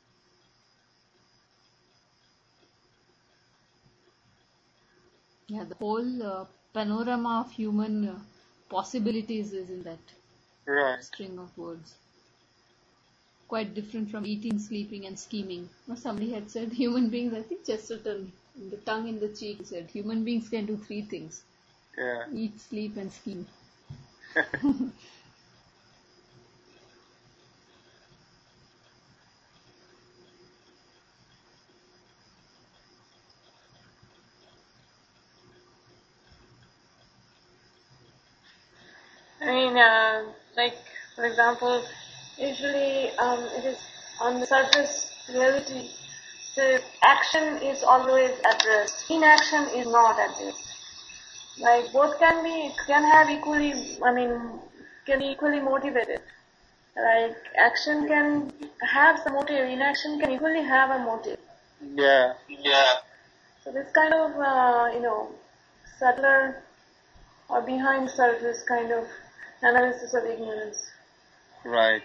Yeah, the whole panorama of human possibilities is in that string of words. Quite different from eating, sleeping and scheming. Or somebody had said human beings, I think Chesterton, the tongue in the cheek, said human beings can do 3 things. Yeah. Eat, sleep and scheme. I mean, like, for example, usually it is on the surface reality, the action is always addressed. Inaction is not addressed. Like, both can be equally motivated. Like, action can have some motive, inaction can equally have a motive. Yeah. So this kind of, subtler or behind surface kind of analysis of ignorance. Right.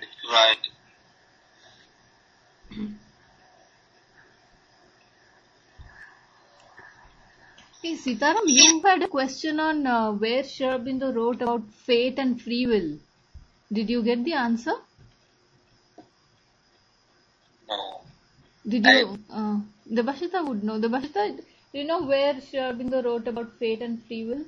Hey, Sitaram, you had a question on where Sri Aurobindo wrote about fate and free will. Did you get the answer? No. Did you? Debashita would know. Debashita, do you know where Sri Aurobindo wrote about fate and free will?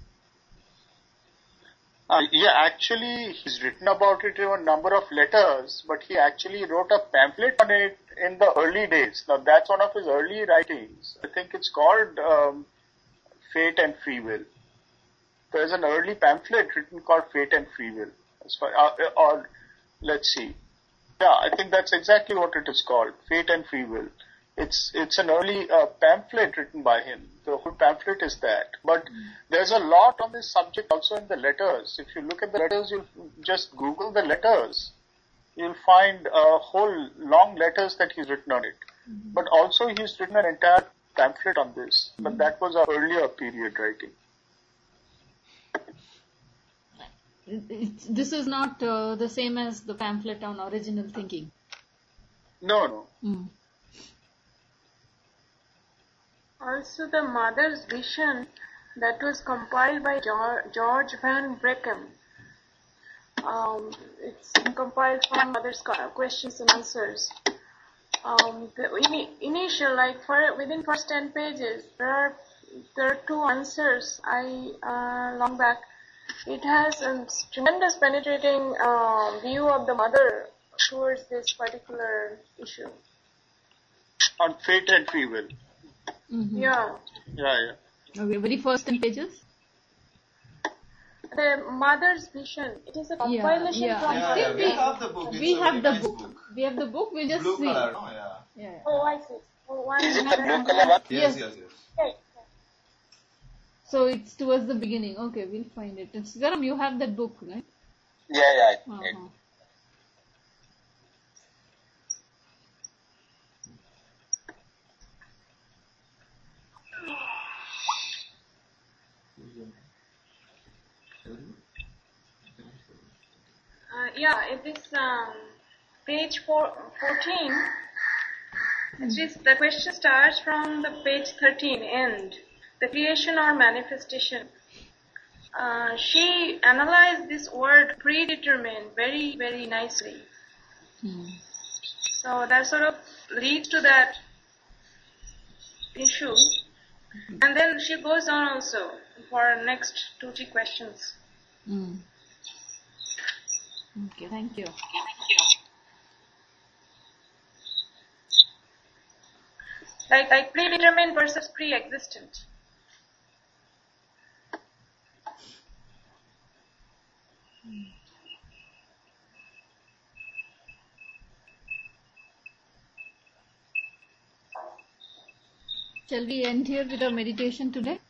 Actually, he's written about it in a number of letters, but he actually wrote a pamphlet on it in the early days. Now, that's one of his early writings. I think it's called Fate and Free Will. There's an early pamphlet written called Fate and Free Will. Let's see. Yeah, I think that's exactly what it is called, Fate and Free Will. It's an early pamphlet written by him. The whole pamphlet is that. But there's a lot on this subject also in the letters. If you look at the letters, you'll just Google the letters. You'll find whole long letters that he's written on it. But also he's written an entire pamphlet on this. But that was an earlier period writing. This is not the same as the pamphlet on original thinking. No. Also, the Mother's Vision that was compiled by George Van Breckham. It's compiled from Mother's questions and answers. The initial, within first 10 pages, there are 2 answers. Long back, it has a tremendous penetrating view of the mother towards this particular issue. On fate and free will. Yeah. Okay, very first 10 pages? The Mother's Vision. It is a compilation from her. We have the book. We have the book. We have the book. We'll just Blue see. color, no? Yeah. Oh, I see. Oh, one Is it the blue color one? Yes. Okay. So it's towards the beginning. Okay, we'll find it. Sitaram, you have that book, right? Yeah, I did. Uh-huh. in this page 14, the question starts from the page 13 end. The creation or manifestation. She analyzed this word predetermined very, very nicely. So that sort of leads to that issue. And then she goes on also for next 2-3 questions. Okay, thank you. Like predetermined versus pre-existent. Shall we end here with our meditation today?